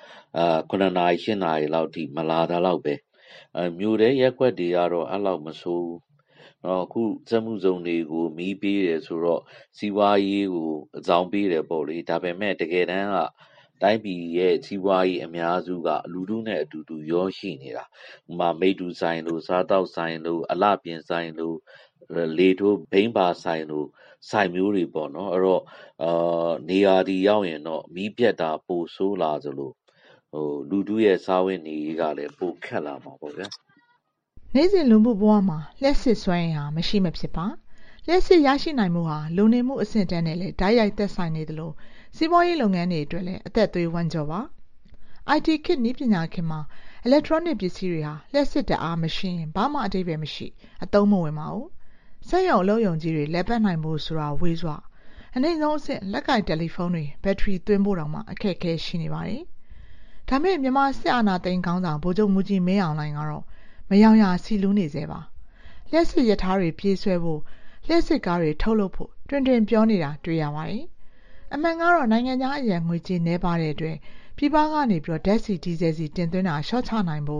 9နာရီ10နာရီလောက်ထိမလာတာတော့ပဲမြို့တဲ့ရက်ကွက်တွေကတော့အဲ့လောက်မဆိုးအခုစက်မှုစုံတွေကိုမီးပေးတယ်ဆိုတော့စီးပွားရေးကိုအဆောင်ပေးတယ်ပေါ့လေဒါပေမဲ့တကယ်တမ်းကတိုင်းပြည်ရဲ့စီးပွားရေးအများစုကလူထုနဲ့အတူတူရောရှိနေတာ။ဥပမာမိတူဆိုင်လို့စားတောက်ဆိုင်လို့အလှပြင်ဆိုင်လို့လေထိုးဘိန်းပါဆိုင်လို့ဆိုင်မျိုးတွေပေါ့နော်။အဲ့တော့နေရာဒီရောက်ရင်တော့မီးပြတ်တာပိုဆိုးလာသလိုလူထုရဲ့စားဝတ်နေရေးကလည်းပိုခက်လာမှာပေါ့ဗျာ။နေ့စဉ်လူမှုဘဝမှာလျှက်စစ်စွမ်းရည်ဟာမရှိမဖြစ်ပါ။လျှက်စစ်ရရှိနိုင်မှုဟာလူနေမှုအဆင့်တန်းနဲ့လည်းဓာတ်ရိုက်သက်ဆိုင်နေသလိုစီးပွားရေးလုပ်ငန်းတွေအတွက်လည်းအသက်သွေးဝမ်းကြောပါ IT ခေတ်နည်းပညာခေတ်မှာ electronic ပစ္စည်းတွေဟာလျှက်စစ်တအားမရှိရင်ဘာမှအဓိပ္ပာယ်မရှိအသုံးမဝင်ပါဘူးစက်ရုံအလုပ်ရုံကြီးတွေလက်ပတ်နိုင်ဖို့ဆိုတာဝေးစွာအနည်းဆုံးအဆင့်လက်ကင်တယ်လီဖုန်းတွေဘက်ထရီသွင်းဖို့တောင်မှအခက်အခဲရှိနေပါတယ်ဒါပေမဲ့မြန်မာစစ်အာဏာသိမ်းခေါင်းဆောင်ဗိုလ်ချုပ်မူကြီးမင်းအောင်လှိုင်ကတော့မယောင်ရာစီလူးနေသေးပါလျှက်စစ်ရထားတွေပြေးဆွဲဖို့လျှက်စစ်ကားတွေထုတ်လုပ်ဖို့တွင်တွင်ပြောနေတာတွေ့ရပါတယ်အမှန်ကတော့နိုင်ငံသားအရန်ငွေကြေးနှဲပါတဲ့အတွက်ပြည်ပကနေပြီးတော့ဓာတ်ဆီဒီဇယ်ဆီတင်သွင်းတာရှော့ချနိုင်ဖို့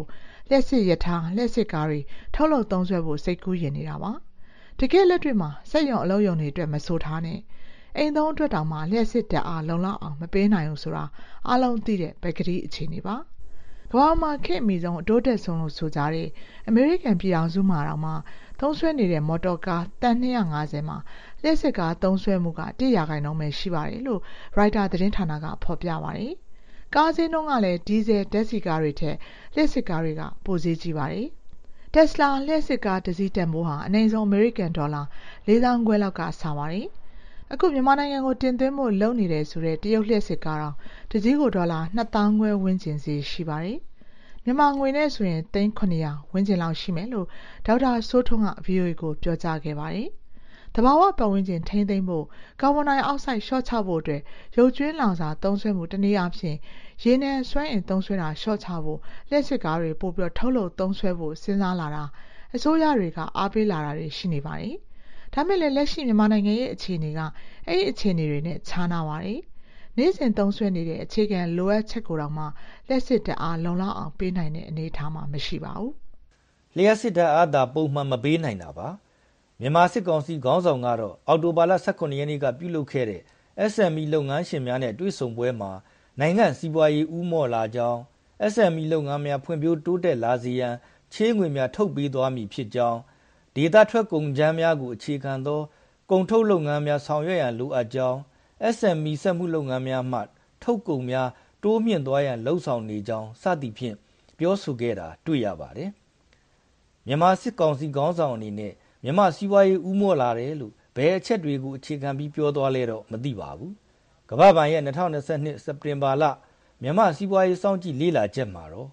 လျှက်စစ်ရထားလျှက်စစ်ကားတွေထုတ်လုပ်သုံးစွဲဖို့စိတ်ကူးရင်နေတာပါတကယ်လက်တွေ့မှာစက်ရုံအလုပ်ရုံတွေအတွက်မဆိုထားနဲ့အိမ်သုံးအတွက်တောင်မှလျှက်စစ်တက်အားလုံလောက်အောင်မပေးနိုင်ဘူးဆိုတာအားလုံးသိတဲ့ပကတိအခြေအနေပါကမ္ဘာမှာခေတ်အမီဆုံးအတိုးတက်ဆုံးလို့ဆိုကြတဲ့အမေရိကန်ပြည်ထောင်စုမှာတောင်မှသုံးစွဲနေတဲ့မော်တော်ကားတန်250မှာလျှက်စစ်ကားသုံးစွဲမှုက1%ပဲရှိပါတယ်လို့ Reuters သတင်းဌာနကဖော်ပြပါတယ်ကားဈေးနှုန်းကလည်းဒီဇယ်ဓာတ်ဆီကားတွေထက်လျှက်စစ်ကားတွေကပိုဈေးကြီးပါတယ်Tesla လျှက်စစ်ကားတစ်စီးတန်ဖိုးဟာအနည်းဆုံးအမေရိကန်ဒေါ်လာ4,500လောက်ကစပါတယ်အခုမြန်မာနိုင်ငံကိုတင်သွင်းဖို့လုပ်နေတယ်ဆိုတဲ့တရုတ်လျှက်စစ်ကားတော့တစ်စီးကိုဒေါ်လာ2,500ဝန်းကျင်စီရှိပါတယ်မြန်မာငွေနဲ့ဆိုရင်3,900ဝန်းကျင်လောက်ရှိမယ်လို့ဒေါက်တာစိုးထွန်းက VOA ကိုပြောကြားခဲ့ပါတယ်တဘာဝပတ်ဝန်းကျင်ထိန်းသိမ်းဖို့ကာဗွန်ဒိုင်အောက်ဆိုက်လျှော့ချဖို့အတွက်ရုပ်ကြွင်းလောင်စာသုံးစွဲမှုတနည်းအားဖြင့်ရေနံစွမ်းအင်သုံးစွဲတာလျှော့ချဖို့လျှက်စစ်ကားတွေပို့ပြီးထုတ်လုပ်သုံးစွဲဖို့စဉ်းစားလာတာအစိုးရတွေကအားပေးလာတာတွေရှိနေပါတယ်ဒါမဲ့လည်းလက်ရှိမြန်မာနိုင်ငံရဲ့အခြေအနေကအဲ့ဒီအခြေအနေတွေနဲ့ခြားနာပါတယ်နေ့စဉ်သုံးစွဲနေတဲ့အခြေခံလိုအပ်ချက်ကိုတောင်မှလက်စစ်တက်အားလုံလောက်အောင်ပေးနိုင်တဲ့အနေအထားမှာမရှိပါဘူးလျှက်စစ်တက်အားသာပုံမှန်မပေးနိုင်တာပါမြန်မာစစ်ကောင်စီခေါင်းဆောင်ကတော့အော်တိုဘာလ18ရက်နေ့ကပြုလုပ်ခဲ့တဲ့ SME လုပ်ငန်းရှင်များနဲ့တွေ့ဆုံပွဲမှာနိုင်ငံစီးပွားရေးဦးမော့လာကြောင်း SME လုပ်ငန်းများဖွံ့ဖြိုးတိုးတက်လာစေရန်ချေးငွေများထုတ်ပေးသွားမည်ဖြစ်ကြောင်းဒေသထွက်ကုန်ကြမ်းများကိုအခြေခံသောကုန်ထုတ်လုပ်ငန်းများဆောင်ရွက်ရန်လိုအပ်ကြောင်း SME စက်မှုလုပ်ငန်းများမှထုတ်ကုန်များတိုးမြင့်သွားရန်လှုံ့ဆော်နေကြောင်းစသည်ဖြင့်ပြောဆိုခဲ့တာတွေ့ရပါတယ်မြန်မာစစ်ကောင်စီခေါင်းဆောင်အနေနဲ့မြန်မာစီးပွားရေးဦးမော့လာတယ်လို့ဘယ်အချက်တွေကိုအခြေခံပြီးပြောသွားလဲတော့မသိပါဘူးကမ္ဘာ့ဘဏ်ရဲ့2022စက်တင်ဘာလမြန်မာစီးပွားရေးစောင့်ကြည့်လေ့လာချက်မှာတော့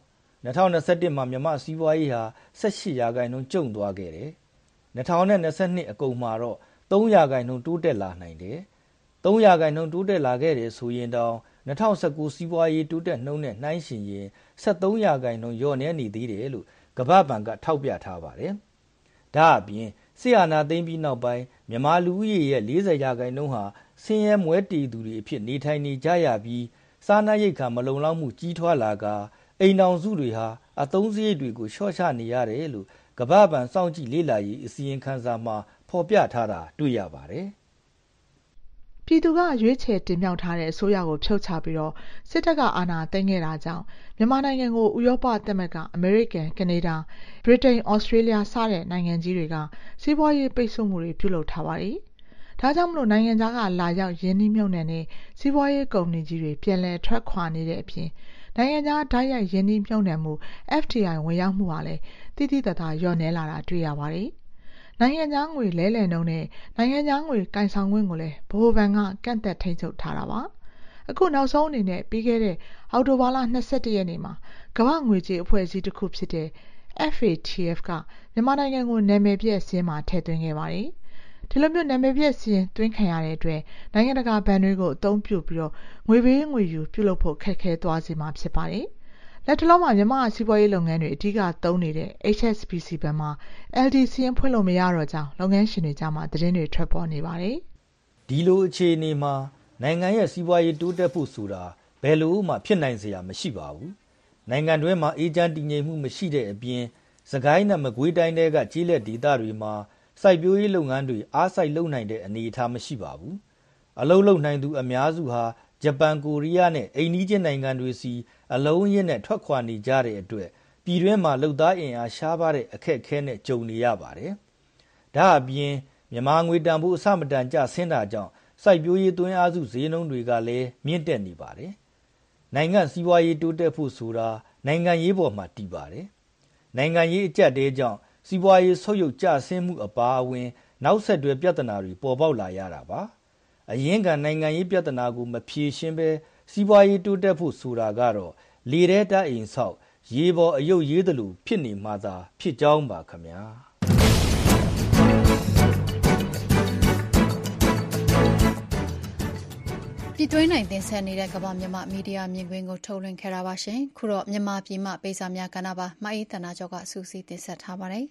2021မှာမြန်မာစီးပွားရေးဟာ18%ကျုံသွားခဲ့တယ်2022အကုန်မှာတော့3%တိုးတက်လာနိုင်တယ်3%တိုးတက်လာခဲ့တယ်ဆိုရင်တောင်2019စီးပွားရေးတိုးတက်နှုန်းနဲ့နှိုင်းယှဉ်ရင်73%လျော့နည်းနေသေးတယ်လို့ကမ္ဘာ့ဘဏ်ကထောက်ပြထားပါတယ်ဒါအပြင်စစ်အာဏာသိမ်းပြီးနောက်ပိုင်းမြန်မာလူဦးရေရဲ့40%ဟာဆင်းရဲမွဲတေသူတွေအဖြစ်နေထိုင်နေကြရပြီးစားနပ်ရိက္ခာမလုံလောက်မှုကြီးထွားလာကအိမ်ထောင်စုတွေဟာအသုံးစရိတ်တွေကိုလျှော့ချနေရတယ်လို့ကမ္ဘာ့ဘဏ်စောင့်ကြည့်လေ့လာရေးအစီရင်ခံစာမှာဖော်ပြထားတာတွေ့ရပါတယ်ပြည်သူကရွေးချယ်တင်မြှောက်ထားတဲ့အစိုးရကိုဖြုတ်ချပြီးတော့စစ်တပ်ကအာဏာသိမ်းခဲ့တာကြောင့်မြန်မာနိုင်ငံကိုဥရောပသမဂ္ဂအမေရိကန်ကနေဒါဗြိတိန်ဩစတြေးလျစတဲ့နိုင်ငံကြီးတွေကစီးပွားရေးပိတ်ဆို့မှုတွေပြုလုပ်ထားပါတယ်ဒါကြောင့်မလို့နိုင်ငံခြားကလာရောက်ရင်းနှီးမြှုပ်နှံတဲ့စီးပွားရေးကုမ္ပဏီကြီးတွေပြန်လည်ထွက်ခွာနေတဲ့အပြင်နိုင်ငံခြားဓာတ်ရိုက်ရင်းနှီးမြှုပ်နှံမှု FDI ဝင်ရောက်မှုဟာလည်းတိတိတတ်တာလျော့နည်းလာတာတွေ့ရပါတယ်နိုင်ငံခြားငွေလဲလှယ်နှုန်းနဲ့နိုင်ငံခြားငွေကိုင်ဆောင်ခွင့်ကိုလည်းဗဟိုဘဏ်ကကန့်သက်ထိန်းချုပ်ထားတာပါအခုနောက်ဆုံးအနေနဲ့ပြီးခဲ့တဲ့အောက်တိုဘာလ22ရက်နေ့မှာကမ္ဘာငွေကြေးအဖွဲ့အစည်းတစ်ခုဖြစ်တဲ့ FATF ကမြန်မာနိုင်ငံကိုနာမည်ပြည့်စာရင်းမှာထည့်သွင်းခဲ့ပါတယ်ဒီလိုမျိုးနာမည်ပြည့်စာရင်းသွင်းခံရတဲ့အတွက်နိုင်ငံတကာဘဏ်တွေကိုအသုံးပြုပြီးတော့ငွေပေးငွေယူပြုလုပ်ဖို့ခက်ခဲသွားစေမှာဖြစ်ပါတယ်လက်တလုံးမှာမြန်မာစီးပွားရေးလုပ်ငန်းတွေအဓိကသုံးနေတဲ့ HSBC ဘဏ်မှာ LDC ဖွင့်လို့မရတော့ကြောင်းလုပ်ငန်းရှင်တွေကြားမှာသတင်းတွေထွက်ပေါ်နေပါတယ်ဒီလိုအခြေအနေမှာနိုင်ငံရဲ့စီးပွားရေးတိုးတက်ဖို့ဆိုတာဘယ်လိုမှဖြစ်နိုင်စရာမရှိပါဘူးနိုင်ငံတွင်းမှာအေဂျင့်တည်ငြိမ်မှုမရှိတဲ့အပြင်စကိုင်းနဲ့မကွေးတိုင်းတွေကကြီးလက်ဒေသတွေမှာစိုက်ပျိုးရေးလုပ်ငန်းတွေအားစိုက်လုပ်နိုင်တဲ့အနေအထားမရှိပါဘူးအလုပ်လုပ်နိုင်သူအများစုဟာဂျပန်ကိုရီးယားနဲ့အိမ်နီးချင်းနိုင်ငံတွေစီအလုံးရင်းနဲ့ထွက်ခွာနေကြတဲ့အတွက်ပြည်တွင်းမှာလုပ်သားအင်အားရှားပါတဲ့အခက်အခဲနဲ့ကြုံနေရပါတယ်ဒါအပြင်မြန်မာငွေတန်ဖိုးအဆမတန်ကျဆင်းတာကြောင့်စိုက်ပျိုးရေးသွင်းအားစုဈေးနှုန်းတွေကလည်းမြင့်တက်နေပါတယ်နိုင်ငံစီးပွားရေးတိုးတက်ဖို့ဆိုတာနိုင်ငံရေးပေါ်မှာတည်ပါတယ်နိုင်ငံရေးအကျပ်တဲကြောင့်စီးပွားရေးဆုတ်ယုတ်ကျဆင်းမှုအပါအဝင်နောက်ဆက်တွဲပြဿနာတွေပေါ်ပေါက်လာရတာပါအရင်းခံနိုင်ငံရေးပြဿနာကိုမဖြေရှင်းဘဲစီးပွားရေးတိုးတက်ဖို့ဆိုတာကတော့လေထဲတအိမ်ဆောက်ရေပေါ်အယုတ်ရေးသလိုဖြစ်နေမှသာဖြစ်ကြောင်းပါခင်ဗျာပြည်တွင်းနိုင်တင်ဆက်နေတဲ့ကမ္ဘာမြန်မာမီဒီယာမြင်ကွင်းကိုထုတ်လွှင့်ခဲ့တာပါရှင်ခုတော့မြန်မာပြည်မှပေးစာများကဏ္ဍပါမအေးတနာကျော်ကစူးစီးတင်ဆက်ထားပါတယ်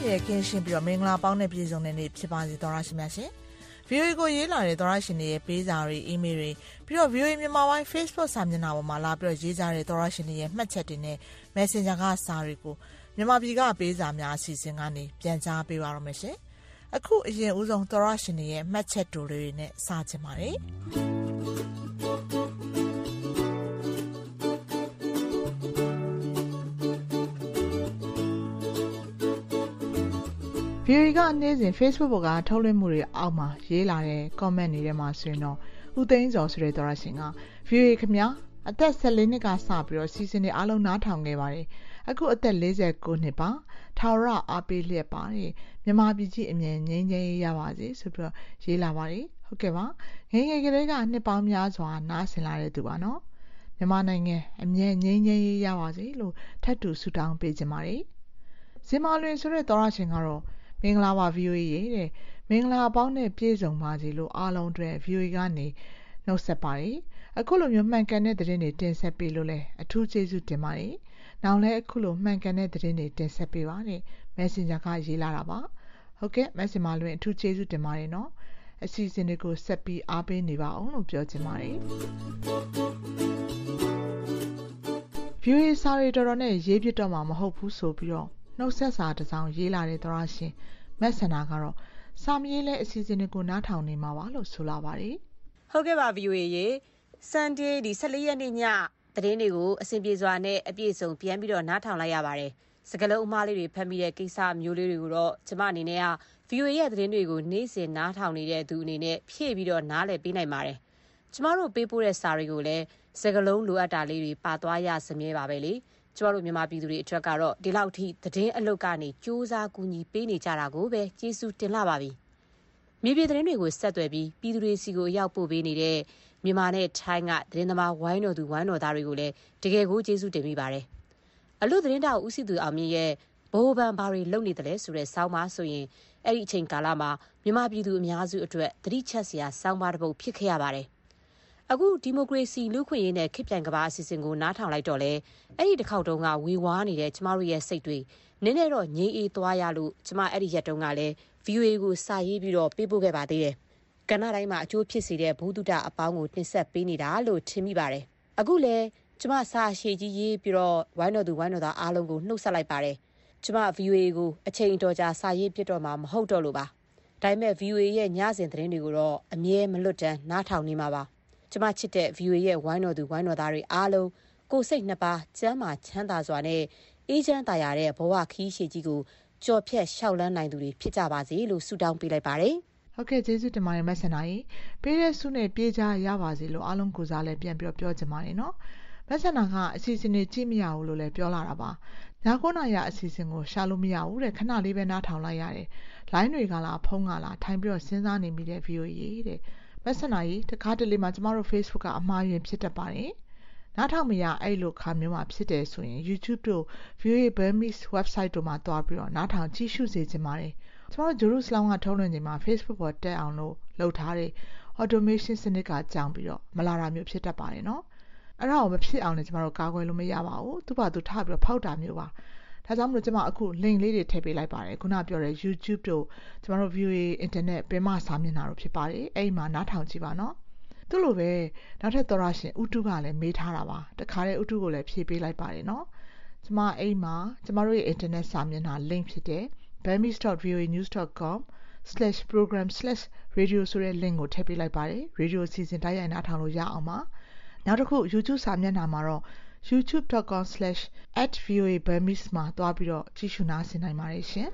ရကင်းရှင်းပြီးတော့မင်္ဂလာပေါင်းနဲ့ပြည်စုံတဲ့နေ့ဖြစ်ပါစေသောရရှိမြတ်ရှင် VOA ကိုရေးလာတဲ့သောရရှင်တွေရဲ့ပေးစာတွေအီးမေးလ်တွေပြီးတော့ VOA မြန်မာပိုင်း Facebook စာမျက်နှာပေါ်မှာလာပြီးတော့ရေးကြတဲ့သောရရှင်တွေရဲ့မှတ်ချက်တွေနဲ့ Messenger ကစာတွေကိုမြန်မာပြည်ကပေးစာများအစီအစဉ်ကနေပြန်ကြားပေးပါရမယ်ရှင်အခုအရင်ဦးဆုံးသောရရှင်တွေရဲ့မှတ်ချက်တူတွေနဲ့စချင်ပါတယ်VOA ကနေ့စဉ် Facebook ပေါ်ကထုတ်လွှင့်မှုတွေအောက်မှာရေးလာတဲ့ comment တွေထဲမှာဆိုရင်တော့ဦးသိန်းစောဆိုတဲ့သောရရှင်က VOA ခင်ဗျာအသက်14နှစ်ကစပြီးတော့စီစဉ်နေအားလုံးနားထောင်ခဲ့ပါတယ်အခုအသက်49နှစ်ပါထာဝရအားပေးလျက်ပါတယ်မြန်မာပြည်ကြီးအမြဲငြိမ်းချမ်းရေးရပါစေဆိုပြီးတော့ရေးလာပါတယ်ဟုတ်ကဲ့ပါငယ်ငယ်ကလေးကနှစ်ပေါင်းများစွာနားဆင်လာတဲ့သူပါနော်မြန်မာနိုင်ငံအမြဲငြိမ်းချမ်းရေးရပါစေလို့ထပ်တူဆုတောင်းပေးကြပါတယ်ဇင်မာလွင်ဆိုတဲ့သောရရှင်ကတော့မင်္ဂလာပါ VOA ရဲ့တဲ့မင်္ဂလာပေါင်းနဲ့ပြည့်စုံပါစေလို့အားလုံးအတွက် VOA ကနေနှုတ်ဆက်ပါတယ်အခုလိုမျိုးမှန်ကန်တဲ့သတင်းတွေတင်ဆက်ပေးလို့လဲအထူးကျေးဇူးတင်ပါတယ်နောက်လဲအခုလိုမှန်ကန်တဲ့သတင်းတွေတင်ဆက်ပေးပါတဲ့ Messenger ကရေးလာတာပါဟုတ်ကဲ့ Messenger လွင်အထူးကျေးဇူးတင်ပါတယ်နော်အစီအစဉ်တွေကိုဆက်ပြီးအားပေးနေပါအောင်လို့ပြောချင်ပါတယ် VOA စာရီတော်တော်နဲ့ရေးပြတော့မှာမဟုတ်ဘူးဆိုပြီးတော့နှုတ်ဆက်စာတစ်စောင်ရေးလာတဲ့သောရရှင်မက်ဆန္ဒကတော့စာမရေးလဲအစီအစဉ်တွေကိုနားထောင်နေမှာပါလို့ဆိုလာပါတယ်ဟုတ်ကဲ့ပါ VOA ရေ Sunday ဒီ14ရက်နေ့ညသတင်းတွေကိုအစဉ်ပြေစွာနဲ့အပြည့်စုံပြန်ပြီးတော့နားထောင်လိုက်ရပါတယ်စကလုံးအမားလေးတွေဖတ်မိတဲ့ကိစ္စမျိုးလေးတွေကိုတော့ကျမအနေနဲ့က VOA ရဲ့သတင်းတွေကိုနေ့စဉ်နားထောင်နေတဲ့သူအနေနဲ့ဖြည့်ပြီးတော့နားလည်ပေးနိုင်ပါတယ်ကျမတို့ပေးပို့တဲ့စာတွေကိုလည်းစကလုံးလိုအပ်တာလေးတွေပါသွားရစမြဲပါပဲလေကျမတို့မြန်မာပြည်သူတွေအတွက်ကတော့ဒီလောက်ထိသတင်းအလုပ်ကနေစူးစမ်းကူညီပေးနေကြတာကိုပဲကျေးဇူးတင်လာပါပြီမြေပြည်သတင်းတွေကိုဆက်သွယ်ပြီးပြည်သူတွေစီကိုရောက်ပို့ပေးနေတဲ့မြန်မာနဲ့ထိုင်းကသတင်းသမားဝိုင်းတော်သူဝိုင်းတော်သားတွေကိုလည်းတကယ်ကိုကျေးဇူးတင်မိပါတယ်အလို့သတင်းတောက်ဦးစီသူအောင်မြင့်ရဲ့ဘိုးဘန်ဘာတွေလုပ်နေတယ်လဲဆိုတဲ့စောင်းပါဆိုရင်အဲ့ဒီအချိန်ကာလမှာမြန်မာပြည်သူအများစုအတွက်သတိချက်စရာစောင်းပါတစ်ပုဒ်ဖြစ်ခဲ့ရပါတယ်အခုဒီမိုကရေစီလူ့ခွင့်ရေးနဲ့ခေတ်ပြိုင်ကမ္ဘာအစီအစဉ်ကိုနားထောင်လိုက်တော့လဲအဲ့ဒီတစ်ခေါက်တုန်းကဝေဝါးနေတဲ့ကျမတို့ရဲ့စိတ်တွေနည်းနည်းတော့ငြိမ်းအေးသွားရလို့ကျမအဲ့ဒီရက်တုန်းကလည်း VOA ကိုစာရေးပြီးတော့ပေးပို့ခဲ့ပါသေးတယ်ကဏ္ဍတိုင်းမှာအကျိုးဖြစ်စေတဲ့ဘုဒ္ဓအပေါင်းကိုတင်ဆက်ပေးနေတာလို့ထင်မိပါတယ်အခုလဲကျမစာရှည်ကြီးရေးပြီးတော့ဝိုင်းတော်သူဝိုင်းတော်သားအားလုံးကိုနှုတ်ဆက်လိုက်ပါတယ်ကျမ VOA ကိုအချိန်တော်ကြာစာရေးပြတော့မှာမဟုတ်တော့လို့ပါဒါပေမဲ့ VOA ရဲ့ညစဉ်သတင်းတွေကိုတော့အမြဲမလွတ်တမ်းနားထောင်နေမှာပါကျမချစ်တဲ့ VOA ရဲ့ဝိုင်းတော်သူဝိုင်းတော်သားတွေအားလုံးကိုယ်စိတ်နှစ်ပါးကျမ်းမာချမ်းသာစွာနဲ့အေးချမ်းသာရတဲ့ဘဝခီးရှည်ကြီးကိုကြော်ဖြတ်ရှောက်လန်းနိုင်သူတွေဖြစ်ကြပါစေလို့ဆုတောင်းပေးလိုက်ပါတယ်ဟုတ်ကဲ့ကျေးဇူးတင်ပါတယ်မက်ဆန်နာကြီးပေးတဲ့ဆုနဲ့ပြေးကြရပါစေလို့အားလုံးကိုစားလဲပြန်ပြောချင်ပါတယ်နော်မက်ဆန်နာကအစီအစဉ်တွေကြည့်မရဘူးလို့လည်းပြောလာတာပါည9နာရီအစီအစဉ်ကိုရှာလို့မရဘူးတဲ့ခဏလေးပဲနားထောင်လိုက်ရတယ်လိုင်းတွေကလားဖုန်းကလားထိုင်ပြီးတော့စဉ်းစားနေမိတဲ့ VOA တဲ့မက်ဆန်နာကြီးတခါတလေမှာကျမတို့ Facebook ကအမှားယွင်းဖြစ်တတ်ပါတယ်နားထောင်မရအဲ့လိုခါမျိုးမှာဖြစ်တယ်ဆိုရင် YouTube တို့ VOA Burmese website တို့မှာတွားပြီးတော့နားထောင်ကြည့်ရှုစေချင်ပါတယ်ကျမတို့ဂျေရုဆလမ်ကထုတ်လွှင့်ချိန်မှာ Facebook ပေါ်တက်အောင်လို့လုပ်ထားတဲ့ automation စနစ်ကကြောင်ပြီးတော့မလာတာမျိုးဖြစ်တတ်ပါတယ်နော်အဲ့ဒါကိုမဖြစ်အောင်လည်းကျမတို့ကာကွယ်လို့မရပါဘူးသူ့ဘာသူထားပြီးတော့ဖောက်တာမျိုးပါဒါကြောင့်မလို့ကျမအခု link လေးတွေထည့်ပေးလိုက်ပါတယ်ခုနပြောတဲ့ YouTube တို့ကျမတို့ VOA internet ပင်မစာမျက်နှာတို့ဖြစ်ပါတယ်အဲ့မှာနားထောင်ကြည့်ပါနော်သူ့လိုပဲနောက်ထပ်သောရရှင်ဥတုကလည်းမေးထားတာပါတခါတည်းဥတုကိုလည်းဖြည့်ပေးလိုက်ပါတယ်နော်ကျမအဲ့မှာကျမတို့ရဲ့ internet စာမျက်နှာ link ဖြစ်တဲ့ burmese.voanews.com/program/radio ဆိုတဲ့ link ကိုထည့်ပေးလိုက်ပါတယ် radio အစီအစဉ်တိုက်ရိုက်နားထောင်လို့ရအောင်ပါနောက်တစ်ခု YouTube စာမျက်နှာမှာတော့ youtube.com/@voaburmese မှာတွားပြီးတော့ကြည့်ရှုနားဆင်နိုင်ပါတယ်ရှင်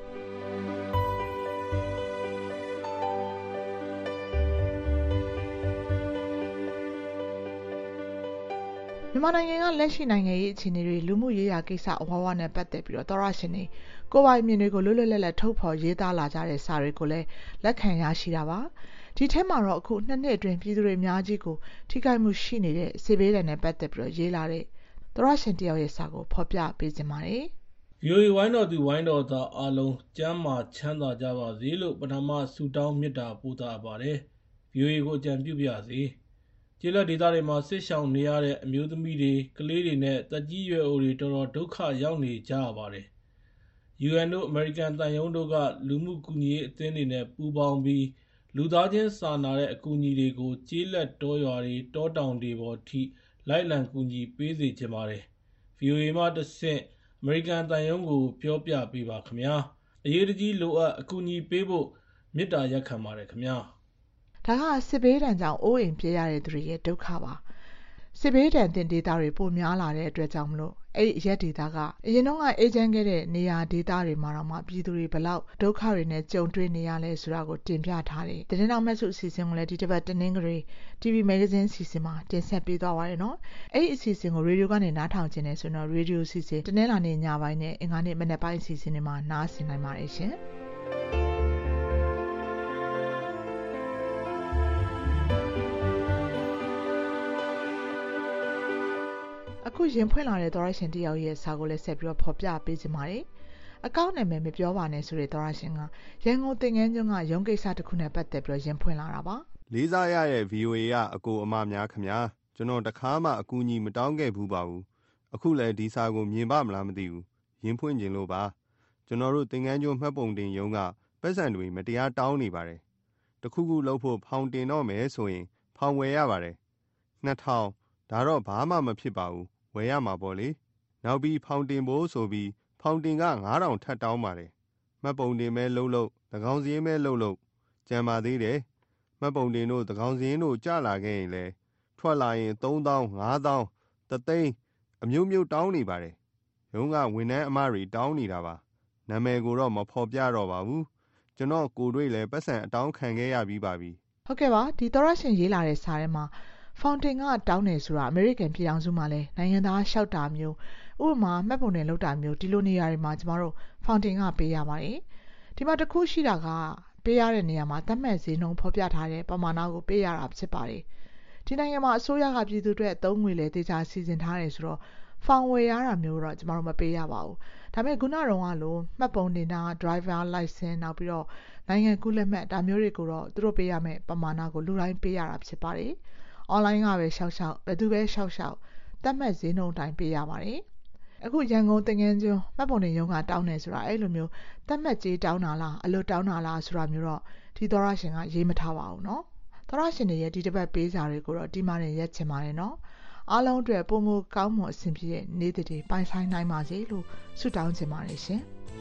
မြန်မာနိုင်ငံကလက်ရှိနိုင်ငံရေးအခြေအနေတွေလူမှုရေးရာကိစ္စအဝါဝနဲ့ပတ်သက်ပြီးတော့သောရရှင်တွေကိုယ်ပိုင်မြင်တွေကိုလွတ်လွတ်လပ်လပ်ထုတ်ဖော်ရေးသားလာကြတဲ့စာတွေကိုလည်းလက်ခံရရှိတာပါဒီထဲမှာတော့အခု2နှစ်အတွင်းပြည်သူတွေအများကြီးကိုထိခိုက်မှုရှိနေတဲ့စေဘေးဒဏ်နဲ့ပတ်သက်ပြီးတော့ရေးလာတဲ့သောရရှင်တယောက်ရဲ့စာကိုဖော်ပြပေးခြင်းပါတယ် VOA ဝိုင်းတော်သူဝိုင်းတော်သားအားလုံးကျမ်းမာချမ်းသာကြပါစေလို့ပထမဆုတောင်းမေတ္တာပို့သပါတယ် VOA ကိုအကြံပြုပါစေကျေးလက်ဒေသတွေမှာဆစ်ဆောင်နေရတဲ့အမျိုးသမီးတွေကလေးတွေနဲ့တက်ကြီးရွယ်အိုတွေတော်တော်ဒုက္ခရောက်နေကြရပါတယ် UN တို့အမေရိကန်သံရုံးတို့ကလူမှုကူညီရေးအသင်းတွေနဲ့ပူးပေါင်းပြီးလူသားချင်းစာနာတဲ့အကူအညီတွေကိုကျေးလက်တောရွာတွေတောတောင်တွေပေါ်ထိလိုက်လံကူညီပေးစေချင်ပါတယ်။ VOA မှတဆင့်အမေရိကန်သံရုံးကိုပြောပြပေးပါခင်ဗျာ။အရေးတကြီးလိုအပ်အကူအညီပေးဖို့မေတ္တာရပ်ခံပါတယ်ခင်ဗျာ။ဒါကစစ်ဘေးဒဏ်ကြောင့်အိုးအိမ်ပြေးရတဲ့သူတွေရဲ့ဒုက္ခပါ။စစ်ဘေးဒဏ်တင်ဒေသတွေပိုများလာတဲ့အတွက်ကြောင့်မလို့အဲ့ဒီရက်ဒေသကအရင်တော့ကအေဂျင့်ခဲ့တဲ့နေရာဒေသတွေမှာတော့မှပြည်သူတွေဘလောက်ဒုက္ခတွေနဲ့ကြုံတွေ့နေရလဲဆိုတာကိုတင်ပြထားတယ်။သတင်းတော်မှတ်စုအစီအစဉ်ကိုလည်းဒီတစ်ပတ်တနင်္ဂနွေ TV Magazine အစီအစဉ်မှာတင်ဆက်ပေးသွားပါရနော်။အဲ့ဒီအစီအစဉ်ကိုရေဒီယိုကနေနားထောင်ခြင်းနဲ့ဆိုတော့ရေဒီယိုအစီအစဉ်တနင်္လာနေ့ညပိုင်းနဲ့အင်္ဂါနေ့မနက်ပိုင်းအစီအစဉ်တွေမှာနားဆင်နိုင်ပါတယ်ရှင်။အခုရင်ဖွင့်လာတဲ့သောရရှင်တယောက်ရဲ့စာကိုလည်းဆက်ပြီးတော့ဖော်ပြပေးချင်ပါတယ်။အကောင့်နာမည်မပြောပါနဲ့ဆိုတဲ့သောရရှင်ကရန်ကုန်သင်ငန်းကျွန်းကရုံးကိစ္စတစ်ခုနဲ့ပတ်သက်ပြီးတော့ရင်ဖွင့်လာတာပါ။လေးစားရတဲ့ VOA ကအကိုအမများခင်ဗျာကျွန်တော်တခါမှအကူအညီမတောင်းခဲ့ဘူးပါဘူး။အခုလည်းဒီစာကိုမြင်ပါမလားမသိဘူး။ရင်ဖွင့်ခြင်းလို့ပါ။ကျွန်တော်တို့သင်ငန်းကျွန်းမှတ်ပုံတင်ရုံးကပတ်စံတွေမတရားတောင်းနေပါတယ်။တခုခုလုပ်ဖို့ဖောင်တင်တော့မယ်ဆိုရင်ဖောင်ဝယ်ရပါတယ်။2000ဒါတော့ဘာမှမဖြစ်ပါဘူး။ဝယ်ရမှာပေါ့လေနောက်ပြီးဖောင်တင်ဖို့ဆိုပြီးဖောင်တင်က9000ထပ်တောင်းပါတယ်မှတ်ပုံတင်မဲလှုပ်သကောင်စည်းမဲလှုပ်ကြံပါသေးတယ်မှတ်ပုံတင်တို့သကောင်စည်းတို့ကြလာခဲ့ရင်လဲထွက်လာရင်3000 5000 3သိန်းအမျိုးမျိုးတောင်းနေပါတယ်ရုံးကဝန်ထမ်းအမတွေတောင်းနေတာပါနာမည်ကိုတော့မဖော်ပြတော့ပါဘူးကျွန်တော်ကိုတွေ့လဲပတ်စံအတောင်းခံခဲ့ရပြီးပါပြီဟုတ်ကဲ့ပါဒီသောရရှင်ရေးလာတဲ့စာထဲမှာဖောင်တင်ကတောင်းနေဆိုတာအမေရိကန်ပြည်ထောင်စုမှာလည်းနိုင်ငံသားလျှောက်တာမျိုးဥပမာမှတ်ပုံတင်လုပ်တာမျိုးဒီလိုနေရာတွေမှာကျမတို့ဖောင်တင်ကပေးရပါတယ်ဒီမှာတစ်ခုရှိတာကပေးရတဲ့နေရာမှာသတ်မှတ်ဈေးနှုန်းဖော်ပြထားတဲ့ပမာဏကိုပေးရတာဖြစ်ပါတယ်ဒီနိုင်ငံမှာအစိုးရကပြည်သူတွေအသုံးငွေလည်းတေချာစီစဉ်ထားတယ်ဆိုတော့ဖောင်ဝယ်ရတာမျိုးတော့ကျမတို့မပေးရပါဘူးဒါပေမဲ့ခုနတုန်းကလိုမှတ်ပုံတင်တာ driver license နောက်ပြီးတော့နိုင်ငံကူးလက်မှတ်ဒါမျိုးတွေကိုတော့သူတို့ပေးရမယ်ပမာဏကိုလူတိုင်းပေးရတာဖြစ်ပါတယ်online ကပဲရှောက်ဘယ်သူပဲရှောက်တတ်မှတ်ဈေးနှုန်းတိုင်းပေးရပါတယ်အခုရန်ကုန်သင်ငန်းကျွန်းမှတ်ပုံတင်ရုံးကတောင်းနေဆိုတာအဲ့လိုမျိုးတတ်မှတ်ကြေးတောင်းတာလားအလွတ်တောင်းတာလားဆိုတာမျိုးတော့ဒီသောရရှင်ကရေးမထားပါဘူးเนาะသောရရှင်တွေရဲ့ဒီတစ်ပတ်ပေးစာတွေကိုတော့ဒီမှာနေရက်ချင်ပါတယ်เนาะအားလုံးအတွက်ပုံမကောင်းမွန်အဆင်ပြေတဲ့နေ့တွေပိုင်ဆိုင်နိုင်ပါစေလို့ဆုတောင်းချင်ပါတယ်ရှင်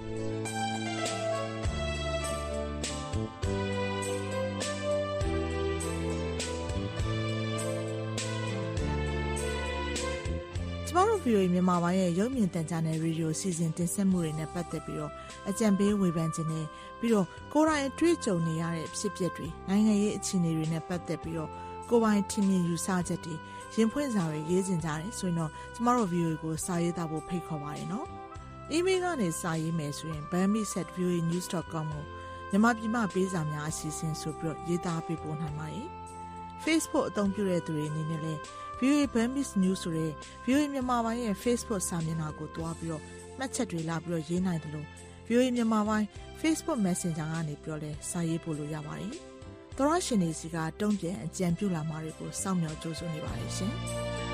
ကျမတို့ VOA မြန်မာပိုင်းရဲ့ရုပ်မြင်သံကြားနယ်ရေဒီယိုစီစဉ်တင်ဆက်မှုတွေနဲ့ပတ်သက်ပြီးတော့အကြံပေးဝေဖန်ခြင်းနဲ့ပြီးတော့ကိုယ်တိုင်အတွေ့အကြုံနေရတဲ့ဖြစ်ပျက်တွေနိုင်ငံရေးအခြေအနေတွေနဲ့ပတ်သက်ပြီးတော့ကိုယ်ပိုင်ထင်မြင်ယူဆချက်တွေရင်ဖွင့်စာတွေရေးတင်ကြတယ်ဆိုရင်တော့ကျမတို့ VOA ကိုစာရေးသားဖို့ဖိတ်ခေါ်ပါတယ်နော်။ email ကနေစာရေးမယ်ဆိုရင် bami@voanews.com ကိုမြန်မာပြည်မှာပေးစာများအစီအစဉ်ဆိုပြီးတော့ရေးသားပေးပို့နိုင်ပါတယ်။ Facebook အသုံးပြုတဲ့သူတွေအနေနဲ့လည်းVOA Burmese News ဆိုတဲ့ VOA မြန်မာပိုင်းရဲ့ Facebook စာမျက်နှာကိုတွားပြီးတော့မှတ်ချက်တွေလာပြီးတော့ရေးနိုင်တယ်လို့ VOA မြန်မာပိုင်း Facebook Messenger ကနေပြီးတော့လည်းစာရေးပို့လို့ရပါတယ်။သောရရှင်တွေစီကတုံ့ပြန်အကြံပြုလာမှာတွေကိုစောင့်မျှော်ကြိုးစွနေပါတယ်ရှင်။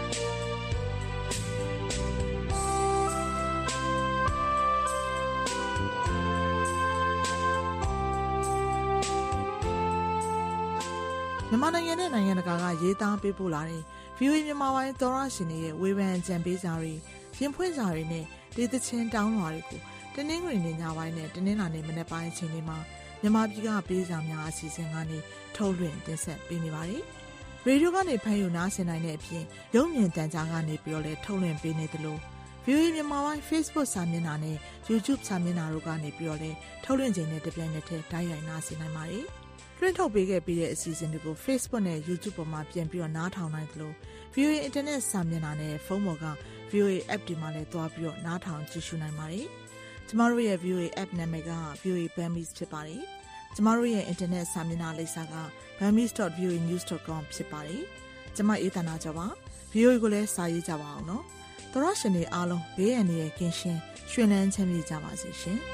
မြန်မာနိုင်ငံနဲ့နိုင်ငံတကာကရေးသားပေးပို့လာတဲ့ VOA မြန်မာပိုင်းသောရရှင်တွေရဲ့ဝေဖန်အကြံပေးစာတွေရင်ဖွင့်စာတွေနဲ့ဒေသချင်းတောင်းလွှာတွေကိုတနင်္ဂနွေနေ့ညပိုင်းနဲ့တနင်္လာနေ့မနက်ပိုင်းအချိန်တွေမှာမြန်မာပြည်ကပေးစာများအစီအစဉ်ကနေထုတ်လွှင့်တင်ဆက်ပေးနေပါတယ်။ရေဒီယိုကနေဖမ်းယူနားဆင်နိုင်တဲ့အပြင်ရုပ်မြင်သံကြားကနေပြီးတော့လည်းထုတ်လွှင့်ပေးနေသလို VOA မြန်မာပိုင်း Facebook စာမျက်နှာနဲ့ YouTube စာမျက်နှာတို့ကနေပြီးတော့လည်းထုတ်လွှင့်ခြင်းနဲ့တပြိုင်နက်တည်းတိုက်ရိုက်နားဆင်နိုင်ပါတယ်။လွှင့်ထုတ်ပေးခဲ့ပြီးတဲ့အစီအစဉ်တွေကို Facebook နဲ့ YouTube ပေါ်မှာပြန်ပြီးတော့နားထောင်နိုင်သလို VOA Internet စာမျက်နှာနဲ့ဖုန်းပေါ်က VOA App ဒီမှာလည်းတွားပြီးတော့နားထောင်ကြည့်ရှုနိုင်ပါတယ်။ကျမတို့ရဲ့ VOA App နာမည်က VOA Burmese ဖြစ်ပါတယ်။ကျမတို့ရဲ့ Internet စာမျက်နှာလိပ်စာက burmese.voanews.com ဖြစ်ပါတယ်။ကျမအေးသနာကျော်ပါ။ VOA ကိုလည်းစာရေးကြပါအောင်နော်။သောရရှင်တွေအားလုံးဘေးအန္တရာယ်ကင်းရှင်းရွှင်လန်းချမ်းမြေ့ကြပါစေရှင်။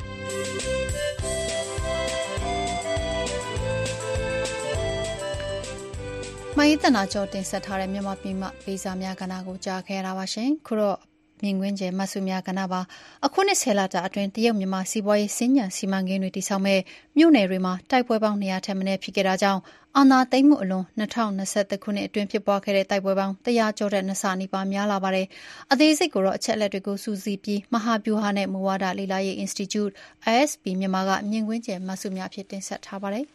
မယီတနာကျော်တင်ဆက်ထားတဲ့မြန်မာပြည်မှာပေးစာများကဏ္ဍကိုကြားခဲ့ရတာပါရှင်ခုတော့မြင်ကွင်းကျဲမဆုများကဏ္ဍပါအခုနှစ်10လတာအတွင်းတရုတ်မြန်မာစီးပွားရေးစင်ညံစီမံကိန်းတွေတည်ဆောက်မဲ့မြို့နယ်တွေမှာတိုက်ပွဲပေါင်း200ထက်မနည်းဖြစ်ခဲ့တာကြောင့်အာဏာသိမ်းမှုအလွန်2021ခုနှစ်အတွင်းဖြစ်ပွားခဲ့တဲ့တိုက်ပွဲပေါင်း100ကျော်တဲ့နှစ်ဆနီးပါးများလာပါတယ်အသေးစိတ်ကိုတော့အချက်အလက်တွေကိုစုစည်းပြီးမဟာဗျူဟာနဲ့မူဝါဒလေ့လာရေး Institute ISP မြန်မာကမြင်ကွင်းကျဲမဆုများဖြစ်တင်ဆက်ထားပါတယ်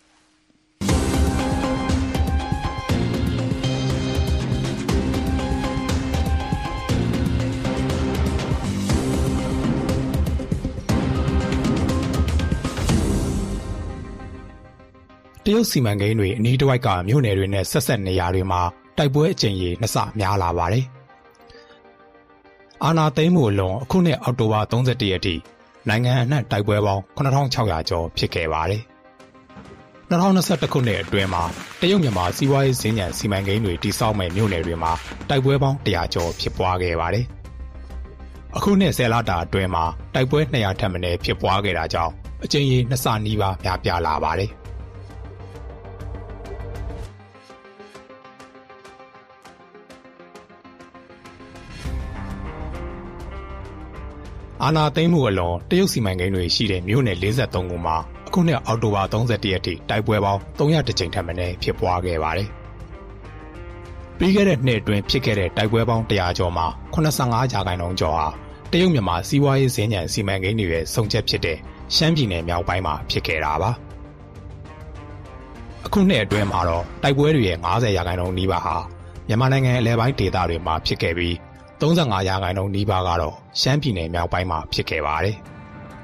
တရုတ်စီမံကိန်းတွေအနီးတစ်ဝိုက်ကမြို့နယ်တွေနဲ့ဆက်ဆက်နေရာတွေမှာတိုက်ပွဲအကြိမ်ရေနှစ်ဆများလာပါတယ်။အာဏာသိမ်းမှုအလွန်အခုနှစ်အောက်တိုဘာ31ရက်ထိနိုင်ငံအနှံ့တိုက်ပွဲပေါင်း9600ကျော်ဖြစ်ခဲ့ပါတယ်။2021ခုနှစ်အတွင်းမှာတရုတ်မြန်မာစီးပွားရေးစင်ညံစီမံကိန်းတွေတည်ဆောက်မဲ့မြို့နယ်တွေမှာတိုက်ပွဲပေါင်း100ကျော်ဖြစ်ပွားခဲ့ပါတယ်။အခုနှစ်10လတာအတွင်းမှာတိုက်ပွဲ200ထက်မနည်းဖြစ်ပွားခဲ့တာကြောင့်အကြိမ်ရေနှစ်ဆနီးပါးများပြားလာပါတယ်။အာဏာသိမ်းမှုအလွန်တရုတ်စီမံကိန်းတွေရှိတဲ့မြို့နယ်43ခုမှာအခုနှစ်အောက်တိုဘာ31ရက်ထိတိုက်ပွဲပေါင်း300ကြိမ်ထက်မနည်းဖြစ်ပွားခဲ့ပါတယ်။ပြီးခဲ့တဲ့နှစ်အတွင်းဖြစ်ခဲ့တဲ့တိုက်ပွဲပေါင်း100ကျော်မှာ85%ကျော်ဟာတရုတ်မြန်မာစီးပွားရေးစင်ညံစီမံကိန်းတွေရဲ့စုံချက်ဖြစ်တဲ့ရှမ်းပြည်နယ်မြောက်ပိုင်းမှာဖြစ်ခဲ့တာပါ။အခုနှစ်အတွင်းမှာတော့တိုက်ပွဲတွေရဲ့90%နီးပါးဟာမြန်မာနိုင်ငံအလဲပိုင်းဒေသတွေမှာဖြစ်ခဲ့ပြီး35%နီးပါးကတော့ရှမ်းပြည်နယ်မြောက်ပိုင်းမှာဖြစ်ခဲ့ပါတယ်။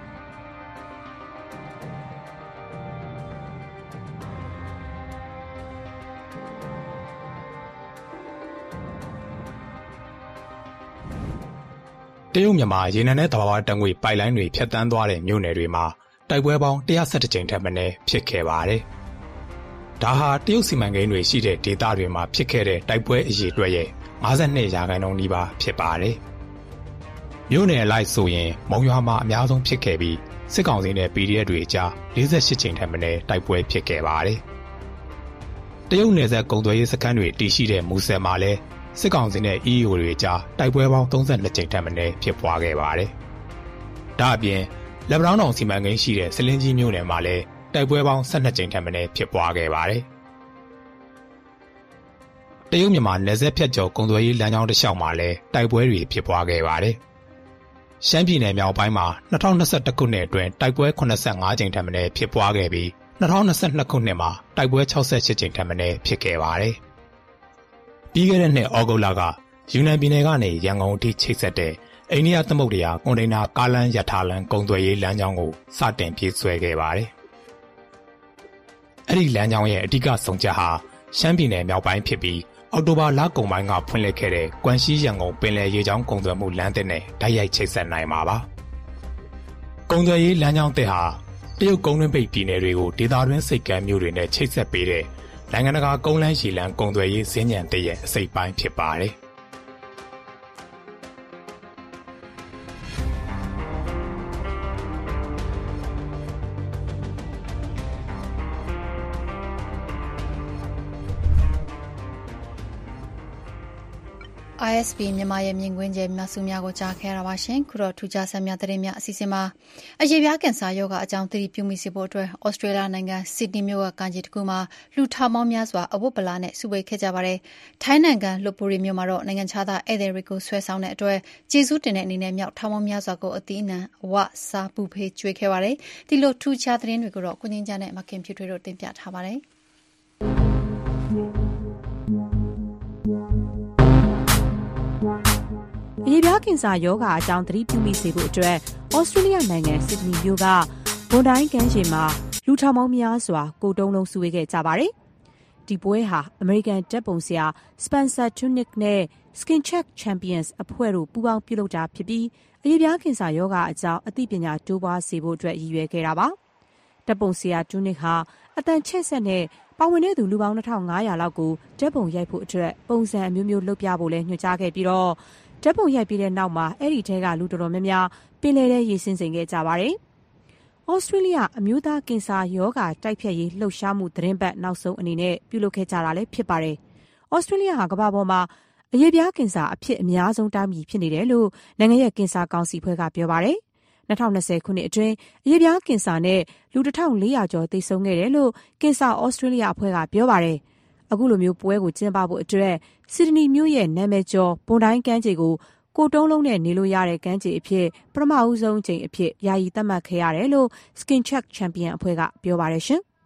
တရုတ်မြန်မာရေနံနဲ့သဘာဝဓာတ်ငွေပိုက်လိုင်းတွေဖြတ်တန်းသွားတဲ့မြို့နယ်တွေမှာတိုက်ပွဲပေါင်း117ကြိမ်ထက်မနည်းဖြစ်ခဲ့ပါတယ်။ဒါဟာတရုတ်စီမံကိန်းတွေရှိတဲ့ဒေသတွေမှာဖြစ်ခဲ့တဲ့တိုက်ပွဲအရေအတွက်ရဲ့52%နီးပါးဖြစ်ပါတယ်။မြို့နယ်လိုက်ဆိုရင်မုံရွာမှာအများဆုံးဖြစ်ခဲ့ပြီးစစ်ကောင်စီနဲ့ PDF တွေကြား48ကြိမ်ထက်မနည်းတိုက်ပွဲဖြစ်ခဲ့ပါတယ်။တရုတ်နယ်စပ်ကုန်သွယ်ရေးစခန်းတွေတည်ရှိတဲ့မူဆယ်မှာလည်းစစ်ကောင်စီနဲ့ EAO တွေကြားတိုက်ပွဲပေါင်း32ကြိမ်ထက်မနည်းဖြစ်ပွားခဲ့ပါတယ်။ဒါအပြင်လက်ပံတောင်းစီမံကိန်းရှိတဲ့စလင်းကြီးမြို့နယ်မှာလည်းတိုက်ပွဲပေါင်း12ကြိမ်ထက်မနည်းဖြစ်ပွားခဲ့ပါတယ်။တရုတ်မြန်မာနယ်စပ်ဖြတ်ကျော်ကုန်သွယ်ရေးလမ်းကြောင်းတစ်လျှောက်မှာလည်းတိုက်ပွဲတွေဖြစ်ပွားခဲ့ပါတယ်။ရှမ်းပြည်နယ်မြောက်ပိုင်းမှာ2021ခုနှစ်အတွင်းတိုက်ပွဲ85ကြိမ်ထက်မနည်းဖြစ်ပွားခဲ့ပြီး2022ခုနှစ်မှာတိုက်ပွဲ68ကြိမ်ထက်မနည်းဖြစ်ခဲ့ပါတယ်။ပြီးခဲ့တဲ့နှစ်ဩဂုတ်လကယူနန်ပြည်နယ်ကနေရန်ကုန်အထိချိတ်ဆက်တဲ့အိန္ဒိယသမုဒ္ဒရာကွန်တိန်နာကားလမ်းရထားလမ်းကုန်သွယ်ရေးလမ်းကြောင်းကိုစတင်ပြေးဆွဲခဲ့ပါတယ်။အဲ့ဒီလမ်းကြောင်းရဲ့အဓိကဆုံးချက်ဟာရှမ်းပြည်နယ်မြောက်ပိုင်းဖြစ်ပြီးအောက်တိုဘာလကုန်ပိုင်းကဖွင့်လှစ်ခဲ့တဲ့ကွမ်ရှီရန်ကုန်ပင်လယ်ရေကြောင်းကုန်သွယ်မှုလမ်းသစ်နဲ့ဓာတ်ရိုက်ချိတ်ဆက်နိုင်မှာပါ။ကုန်သွယ်ရေးလမ်းကြောင်းသစ်ဟာတရုတ်ကုန်းတွင်းပိတ်ပြည်နယ်တွေကိုဒေသတွင်းစိတ်ကမ်းမြို့တွေနဲ့ချိတ်ဆက်ပေးတဲ့နိုင်ငံတကာကုန်းလမ်းရေလမ်းကုန်သွယ်ရေးစင်ညံသစ်ရဲ့အစိတ်ပိုင်းဖြစ်ပါတယ်။ ISP မြန်မာရဲ့မြင်ကွင်းကျဲမြတ်စုများကိုကြားခဲ့ရပါရှင်ခုတော့ထူးခြားဆက်များတဲ့များအစီအစဉ်မှာအရေးပြားကင်ဆာရောဂါအကြောင်းသတိပြုမိစေဖို့အတွက်ဩစတြေးလျနိုင်ငံဆစ်ဒနီမြို့ကကမ်းခြေတစ်ခုမှာလူထောင်ပေါင်းများစွာအဝတ်ပလာနဲ့စုဝေးခဲ့ကြပါတယ်ထိုင်းနိုင်ငံလွတ်ပူရီမြို့မှာတော့နိုင်ငံခြားသားဧည့်သည်တွေကိုဆွဲဆောင်တဲ့အတွက်ကျေးဇူးတင်တဲ့အနေနဲ့မြောက်ထောင်ပေါင်းများစွာကိုအသီးအနှံအဝစားပူဖေးကျွေးခဲ့ပါတယ်ဒီလိုထူးခြားသတင်းတွေကိုတော့ကိုငင်းကြနဲ့မခင်ဖြူထွေးတို့တင်ပြထားပါတယ်အရေးပြားကင်ဆာရောဂါအကြောင်းသတိပြုမိစေဖို့အတွက်ဩစတြေးလျနိုင်ငံဆစ်ဒနီမြို့ကဘွန်တိုင်းကမ်းခြေမှာလူထောင်ပေါင်းများစွာကိုတုံးလုံးစုဝေးခဲ့ကြပါတယ်။ဒီပွဲဟာအမေရိကန်ဓာတ်ပုံဆရာ Spencer Tunick နဲ့ Skin Check Champions အဖွဲ့တို့ပူးပေါင်းပြုလုပ်တာဖြစ်ပြီးအရေးပြားကင်ဆာရောဂါအကြောင်းအသိပညာတိုးပွားစေဖို့အတွက်ရည်ရွယ်ခဲ့တာပါ။ဓာတ်ပုံဆရာ Tunick ဟာအတန်ချက်ဆက်နဲ့ပါဝင်တဲ့သူလူပေါင်း2500လောက်ကိုဓာတ်ပုံရိုက်ဖို့အတွက်ပုံစံအမျိုးမျိုးလုပ်ပြဖို့လဲညွှန်ကြားခဲ့ပြီးတော့ဓာတ်ပုံရိုက်ပြီးတဲ့နောက်မှာအဲ့ဒီထဲကလူတော်တော်များများပင်လယ်ထဲရေဆင်းစိမ်ခဲ့ကြပါတယ်။ဩစတြေးလျအမျိုးသားကင်ဆာရောဂါတိုက်ဖျက်ရေးလှုပ်ရှားမှုသတင်းပတ်နောက်ဆုံးအနေနဲ့ပြုလုပ်ခဲ့ကြတာလည်းဖြစ်ပါတယ်။ဩစတြေးလျဟာကမ္ဘာပေါ်မှာအရေးပြားကင်ဆာအဖြစ်အများဆုံးတိုင်းပြည်ဖြစ်နေတယ်လို့နိုင်ငံရဲ့ကင်ဆာကောင်စီဖွဲ့ကပြောပါတယ်။2020 ခုနှစ်အတွင်းအရေးပြားကင်ဆာနဲ့လူ 1400 ကျော်သေဆုံးခဲ့တယ်လို့ကင်ဆာဩစတြေးလျအဖွဲ့ကပြောပါတယ်။အခုလိုမျိုးပွဲကိုကျင်းပဖို့အတွက်စီဒနီမြို့ရဲ့နာမည်ကျော်ဘွန်တိုင်းကမ်းခြေကိုကိုတုံးလုံးနဲ့နေလို့ရတဲ့ကမ်းခြေအဖြစ်ပထမဦးဆုံးချိန်အဖြစ်ယာယီသတ်မှတ်ခဲ့ရတယ်လို့ Skin Check Champion အဖွဲ့ကပြောပါတယ်ရှင်။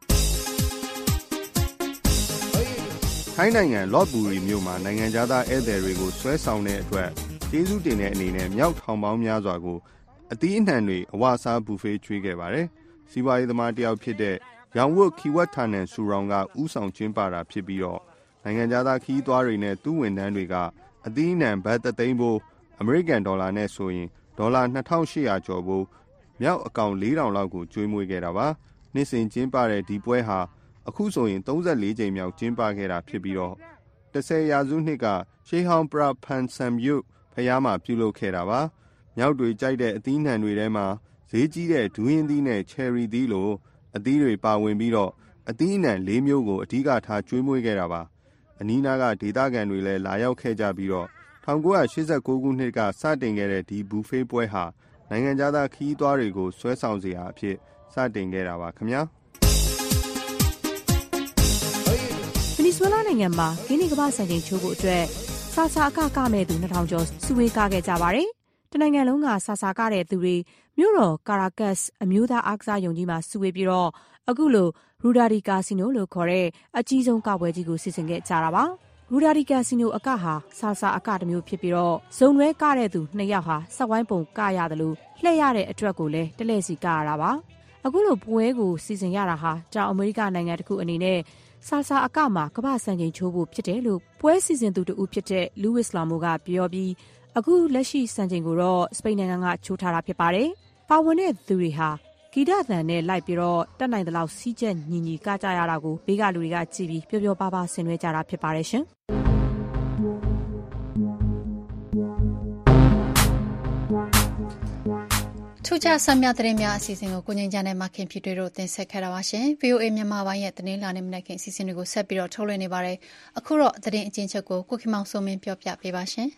ထိုင်းနိုင်ငံလော့ဘူရီမြို့မှာနိုင်ငံသားဧည့်သည်တွေကိုဆွဲဆောင်တဲ့အတွက်ကျေးဇူးတင်တဲ့အနေနဲ့မြောက်ထောင်ပေါင်းများစွာကိုအသီးအနှံတွေအဝစားဘူဖေးကျွေးခဲ့ပါတယ်။စီးပွားရေးသမားတယောက်ဖြစ်တဲ့ရောင်ဝတ်ခီဝတ်ဌာနန်ဆူရောင်ကဥဆောင်ကျင်းပတာဖြစ်ပြီးတော့နိုင်ငံသားခီးသွားတွေနဲ့သူ့ဝန်ထမ်းတွေကအသီးအနှံဘတ်3သိန်းဖိုးအမေရိကန်ဒေါ်လာနဲ့ဆိုရင်ဒေါ်လာ2800ကျော်ဖိုးမြောက်အကောင့်4000လောက်ကိုကျွေးမွေးခဲ့တာပါ။နှစ်စဉ်ကျင်းပတဲ့ဒီပွဲဟာအခုဆိုရင်34ကြိမ်မြောက်ကျင်းပခဲ့တာဖြစ်ပြီးတော့10ရာစုနှစ်ကရှေးဟောင်းပရဖန်ဆမ်ယုဖျားမှာပြုလုပ်ခဲ့တာပါမြောက်တွေကြိုက်တဲ့အသီးနှံတွေထဲမှာဈေးကြီးတဲ့ဒူးရင်သီးနဲ့ချယ်ရီသီးလိုအသီးတွေပါဝင်ပြီးတော့အသီးနှံ၄မျိုးကိုအဓိကထားကျွေးမွေးခဲ့တာပါအနီးနားကဒေသခံတွေလည်းလာရောက်ခဲ့ကြပြီးတော့1989ခုနှစ်ကစတင်ခဲ့တဲ့ဒီဘူဖေးပွဲဟာနိုင်ငံသားခီးသွားတွေကိုဆွဲဆောင်စရာအဖြစ်စတင်ခဲ့တာပါခင်ဗျာဗနီဇွဲလားနိုင်ငံမှာဂီနီကမ္ဘာ့စံချိန်ချိုးဖို့အတွက်ဆာဆာအကမဲ့သူ2000ကျော်စုဝေးကားခဲ့ကြပါတယ်။တနိုင်ငံလုံးကဆာဆာကတဲ့သူတွေမြို့တော်ကာရာကတ်စ်အမျိုးသားအားကစားရုံကြီးမှာစုဝေးပြီးတော့အခုလိုရူဒါဒီကာစီနိုလို့ခေါ်တဲ့အကြီးဆုံးကပွဲကြီးကိုစီစဉ်ခဲ့ကြတာပါ။ရူဒါဒီကာစီနိုအကဟာဆာဆာအကတစ်မျိုးဖြစ်ပြီးတော့ဇုံရွဲကတဲ့သူ2ယောက်ဟာစက်ဝိုင်းပုံကရတယ်လို့လှည့်ရတဲ့အတွက်ကိုလည်းတလဲစီကရတာပါ။အခုလိုပွဲကိုစီစဉ်ရတာဟာတောင်အမေရိကနိုင်ငံတစ်ခုအနေနဲ့ဆာဆာအကမှာကမ္ဘာစံချိန်ချိုးဖို့ဖြစ်တယ်လို့ပွဲစီစဉ်သူတူဖြစ်တဲ့လူးဝစ်လာမိုကပြောပြီးအခုလက်ရှိစံချိန်ကိုတော့စပိန်နိုင်ငံကချိုးထားတာဖြစ်ပါတယ်။ပါဝင်တဲ့သူတွေဟာဂီတသံနဲ့လိုက်ပြီးတော့တက်နိုင်တဲ့လောက်စီးချက်ညီညီကကြရတာကိုဘေးကလူတွေကကြည့်ပြီးပျော်ပျော်ပါးပါးဆင်နွှဲကြတာဖြစ်ပါတယ်ရှင်။ထူးခြားဆမ်းမြသတင်းများအစီအစဉ်ကိုကိုငြိမ်းချမ်းနဲ့မခင်ဖြစ်တွေ့တို့တင်ဆက်ခဲ့တာပါရှင်။ VOA မြန်မာပိုင်းရဲ့သတင်းလာနေမနက်ခင်းအစီအစဉ်တွေကိုဆက်ပြီးတော့ထုတ်လွှင့်နေပါတယ်။အခုတော့သတင်းအကျဉ်းချုပ်ကိုကိုခင်မောင်စိုးမင်းပြောပြပေးပါရှင်။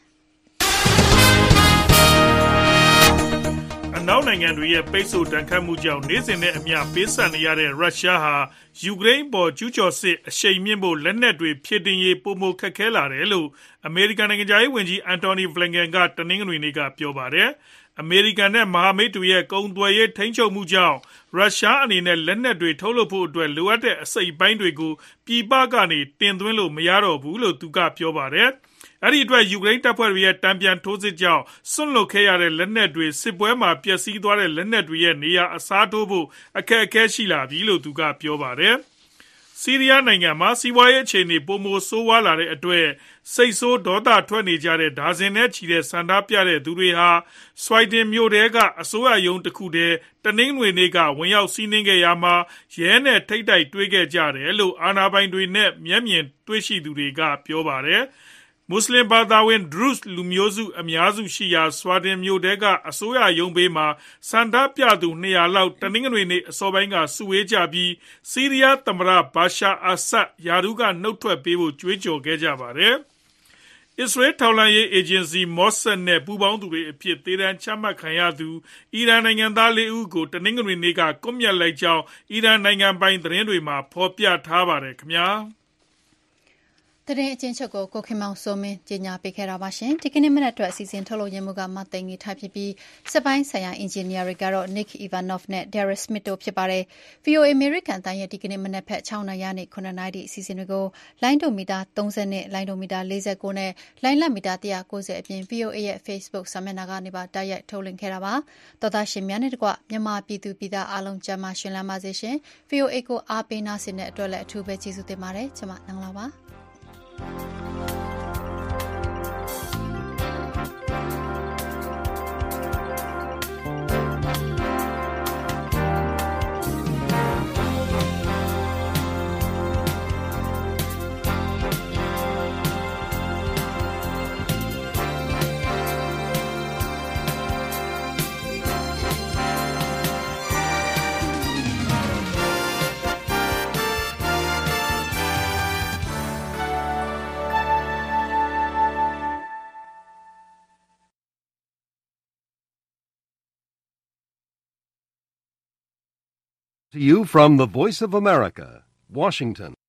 အနောက်နိုင်ငံတွေရဲ့ပိတ်ဆို့တန်ခတ်မှုကြောင့်နေ့စဉ်နဲ့အမျှပေးဆပ်နေရတဲ့ရုရှားဟာယူကရိန်းပေါ်ကျူးကျော်စစ်အရှိန်မြင့်ဖို့လက်နက်တွေဖြည့်တင်းရေးပိုမိုခက်ခဲလာတယ်လို့အမေရိကန်နိုင်ငံခြားရေးဝန်ကြီးအန်တိုနီဘလင်ကန်ကတနင်္ဂနွေနေ့ကပြောပါတယ်။အမေရိကန်နဲ့မဟာမိတ်တွေရဲ့ကုန်သွယ်ရေးထိန်းချုပ်မှုကြောင့်ရုရှားအနေနဲ့လက်နက်တွေထုတ်လုပ်ဖို့အတွက်လိုအပ်တဲ့အစိတ်အပိုင်းတွေကိုပြည်ပကနေတင်သွင်းလို့မရတော့ဘူးလို့သူကပြောပါတယ်။အဲ့ဒီအတွက်ယူကရိန်းတပ်ဖွဲ့တွေရဲ့တံပြန်ထိုးစစ်ကြောင့်စွန့်လွတ်ခဲ့ရတဲ့လက်နက်တွေစစ်ပွဲမှာပျက်စီးသွားတဲ့လက်နက်တွေရဲ့နေရာအစားထိုးဖို့အခက်အခဲရှိလာပြီလို့သူကပြောပါတယ်။ဆီးရီးယားနိုင်ငံမှာစီးပွားရေးအခြေအနေပိုမိုဆိုးဝါးလာတဲ့အတွက်စိတ်ဆိုးဒေါသထွက်နေကြတဲ့ဒါဇင်နဲ့ချီတဲ့ဆန္ဒပြတဲ့သူတွေဟာဆွိုင်ဒင်မြို့တဲကအစိုးရရုံးတစ်ခုတည်းတနင်္ဂနွေနေ့ကဝင်ရောက်စီးနင်းခဲ့ရမှာရဲနဲ့ထိပ်တိုက်တွေ့ခဲ့ကြတယ်လို့အာဏာပိုင်တွေနဲ့မျက်မြင်တွေ့ရှိသူတွေကပြောပါတယ်။မွတ်စလင်ဘာသာဝင်ဒရုဇ်လူမျိုးစုအများစုရှိရာဆွာဒင်မြို့တဲကအစိုးရရုံးဘေးမှာဆန္ဒပြသူ200လောက်တနင်္ဂနွေနေ့အစောပိုင်းကစုဝေးကြပြီးဆီးရီးယားသမ္မတဘာရှာအာဆတ်ယာရုကနှုတ်ထွက်ပေးဖို့ကြွေးကြော်ခဲ့ကြပါတယ်။အစ္စရေးထောက်လှမ်းရေးအေဂျင်စီမော့ဆတ်နဲ့ပူးပေါင်းသူတွေအဖြစ်သေဒဏ်ချမှတ်ခံရသူအီရန်နိုင်ငံသား4ဦးကိုတနင်္ဂနွေနေ့ကကွပ်မျက်လိုက်ကြောင်းအီရန်နိုင်ငံပိုင်သတင်းတွေမှာဖော်ပြထားပါတယ်ခင်ဗျာ။သတင်းအကျဉ်းချုပ်ကိုကိုခင်မောင်စိုးမင်းကြီးညာပေးခဲ့တာပါရှင်။ဒီကနေ့မနက်အတွက်အစီအစဉ်ထုတ်လုပ်ရမှုကမသိင်ကြီးထားဖြစ်ပြီးစက်ပိုင်းဆိုင်ရာအင်ဂျင်နီယာတွေကတော့ Nick Ivanov နဲ့ Derek Smith တို့ဖြစ်ပါတယ်။ VOA American တန်ရဲ့ဒီကနေ့မနက်ဖက်6နာရီနဲ့9နာရီအစီအစဉ်တွေကိုလိုင်းဒိုမီတာ30နဲ့လိုင်းဒိုမီတာ49နဲ့လိုင်းလမီတာ190အပြင် VOA ရဲ့ Facebook စာမျက်နှာကနေပါတိုက်ရိုက်ထုတ်လွှင့်ခဲ့တာပါ။သောသားရှင်များနဲ့တကွမြန်မာပြည်သူပြည်သားအားလုံးကျန်းမာရှင်လန်းပါစေရှင်။ VOA ကိုအားပေးနာဆင်တဲ့အတွက်လည်းအထူးပဲကျေးဇူးတင်ပါတယ်။ကျွန်မနင်္ဂလာပါ။ To you from the Voice of America, Washington.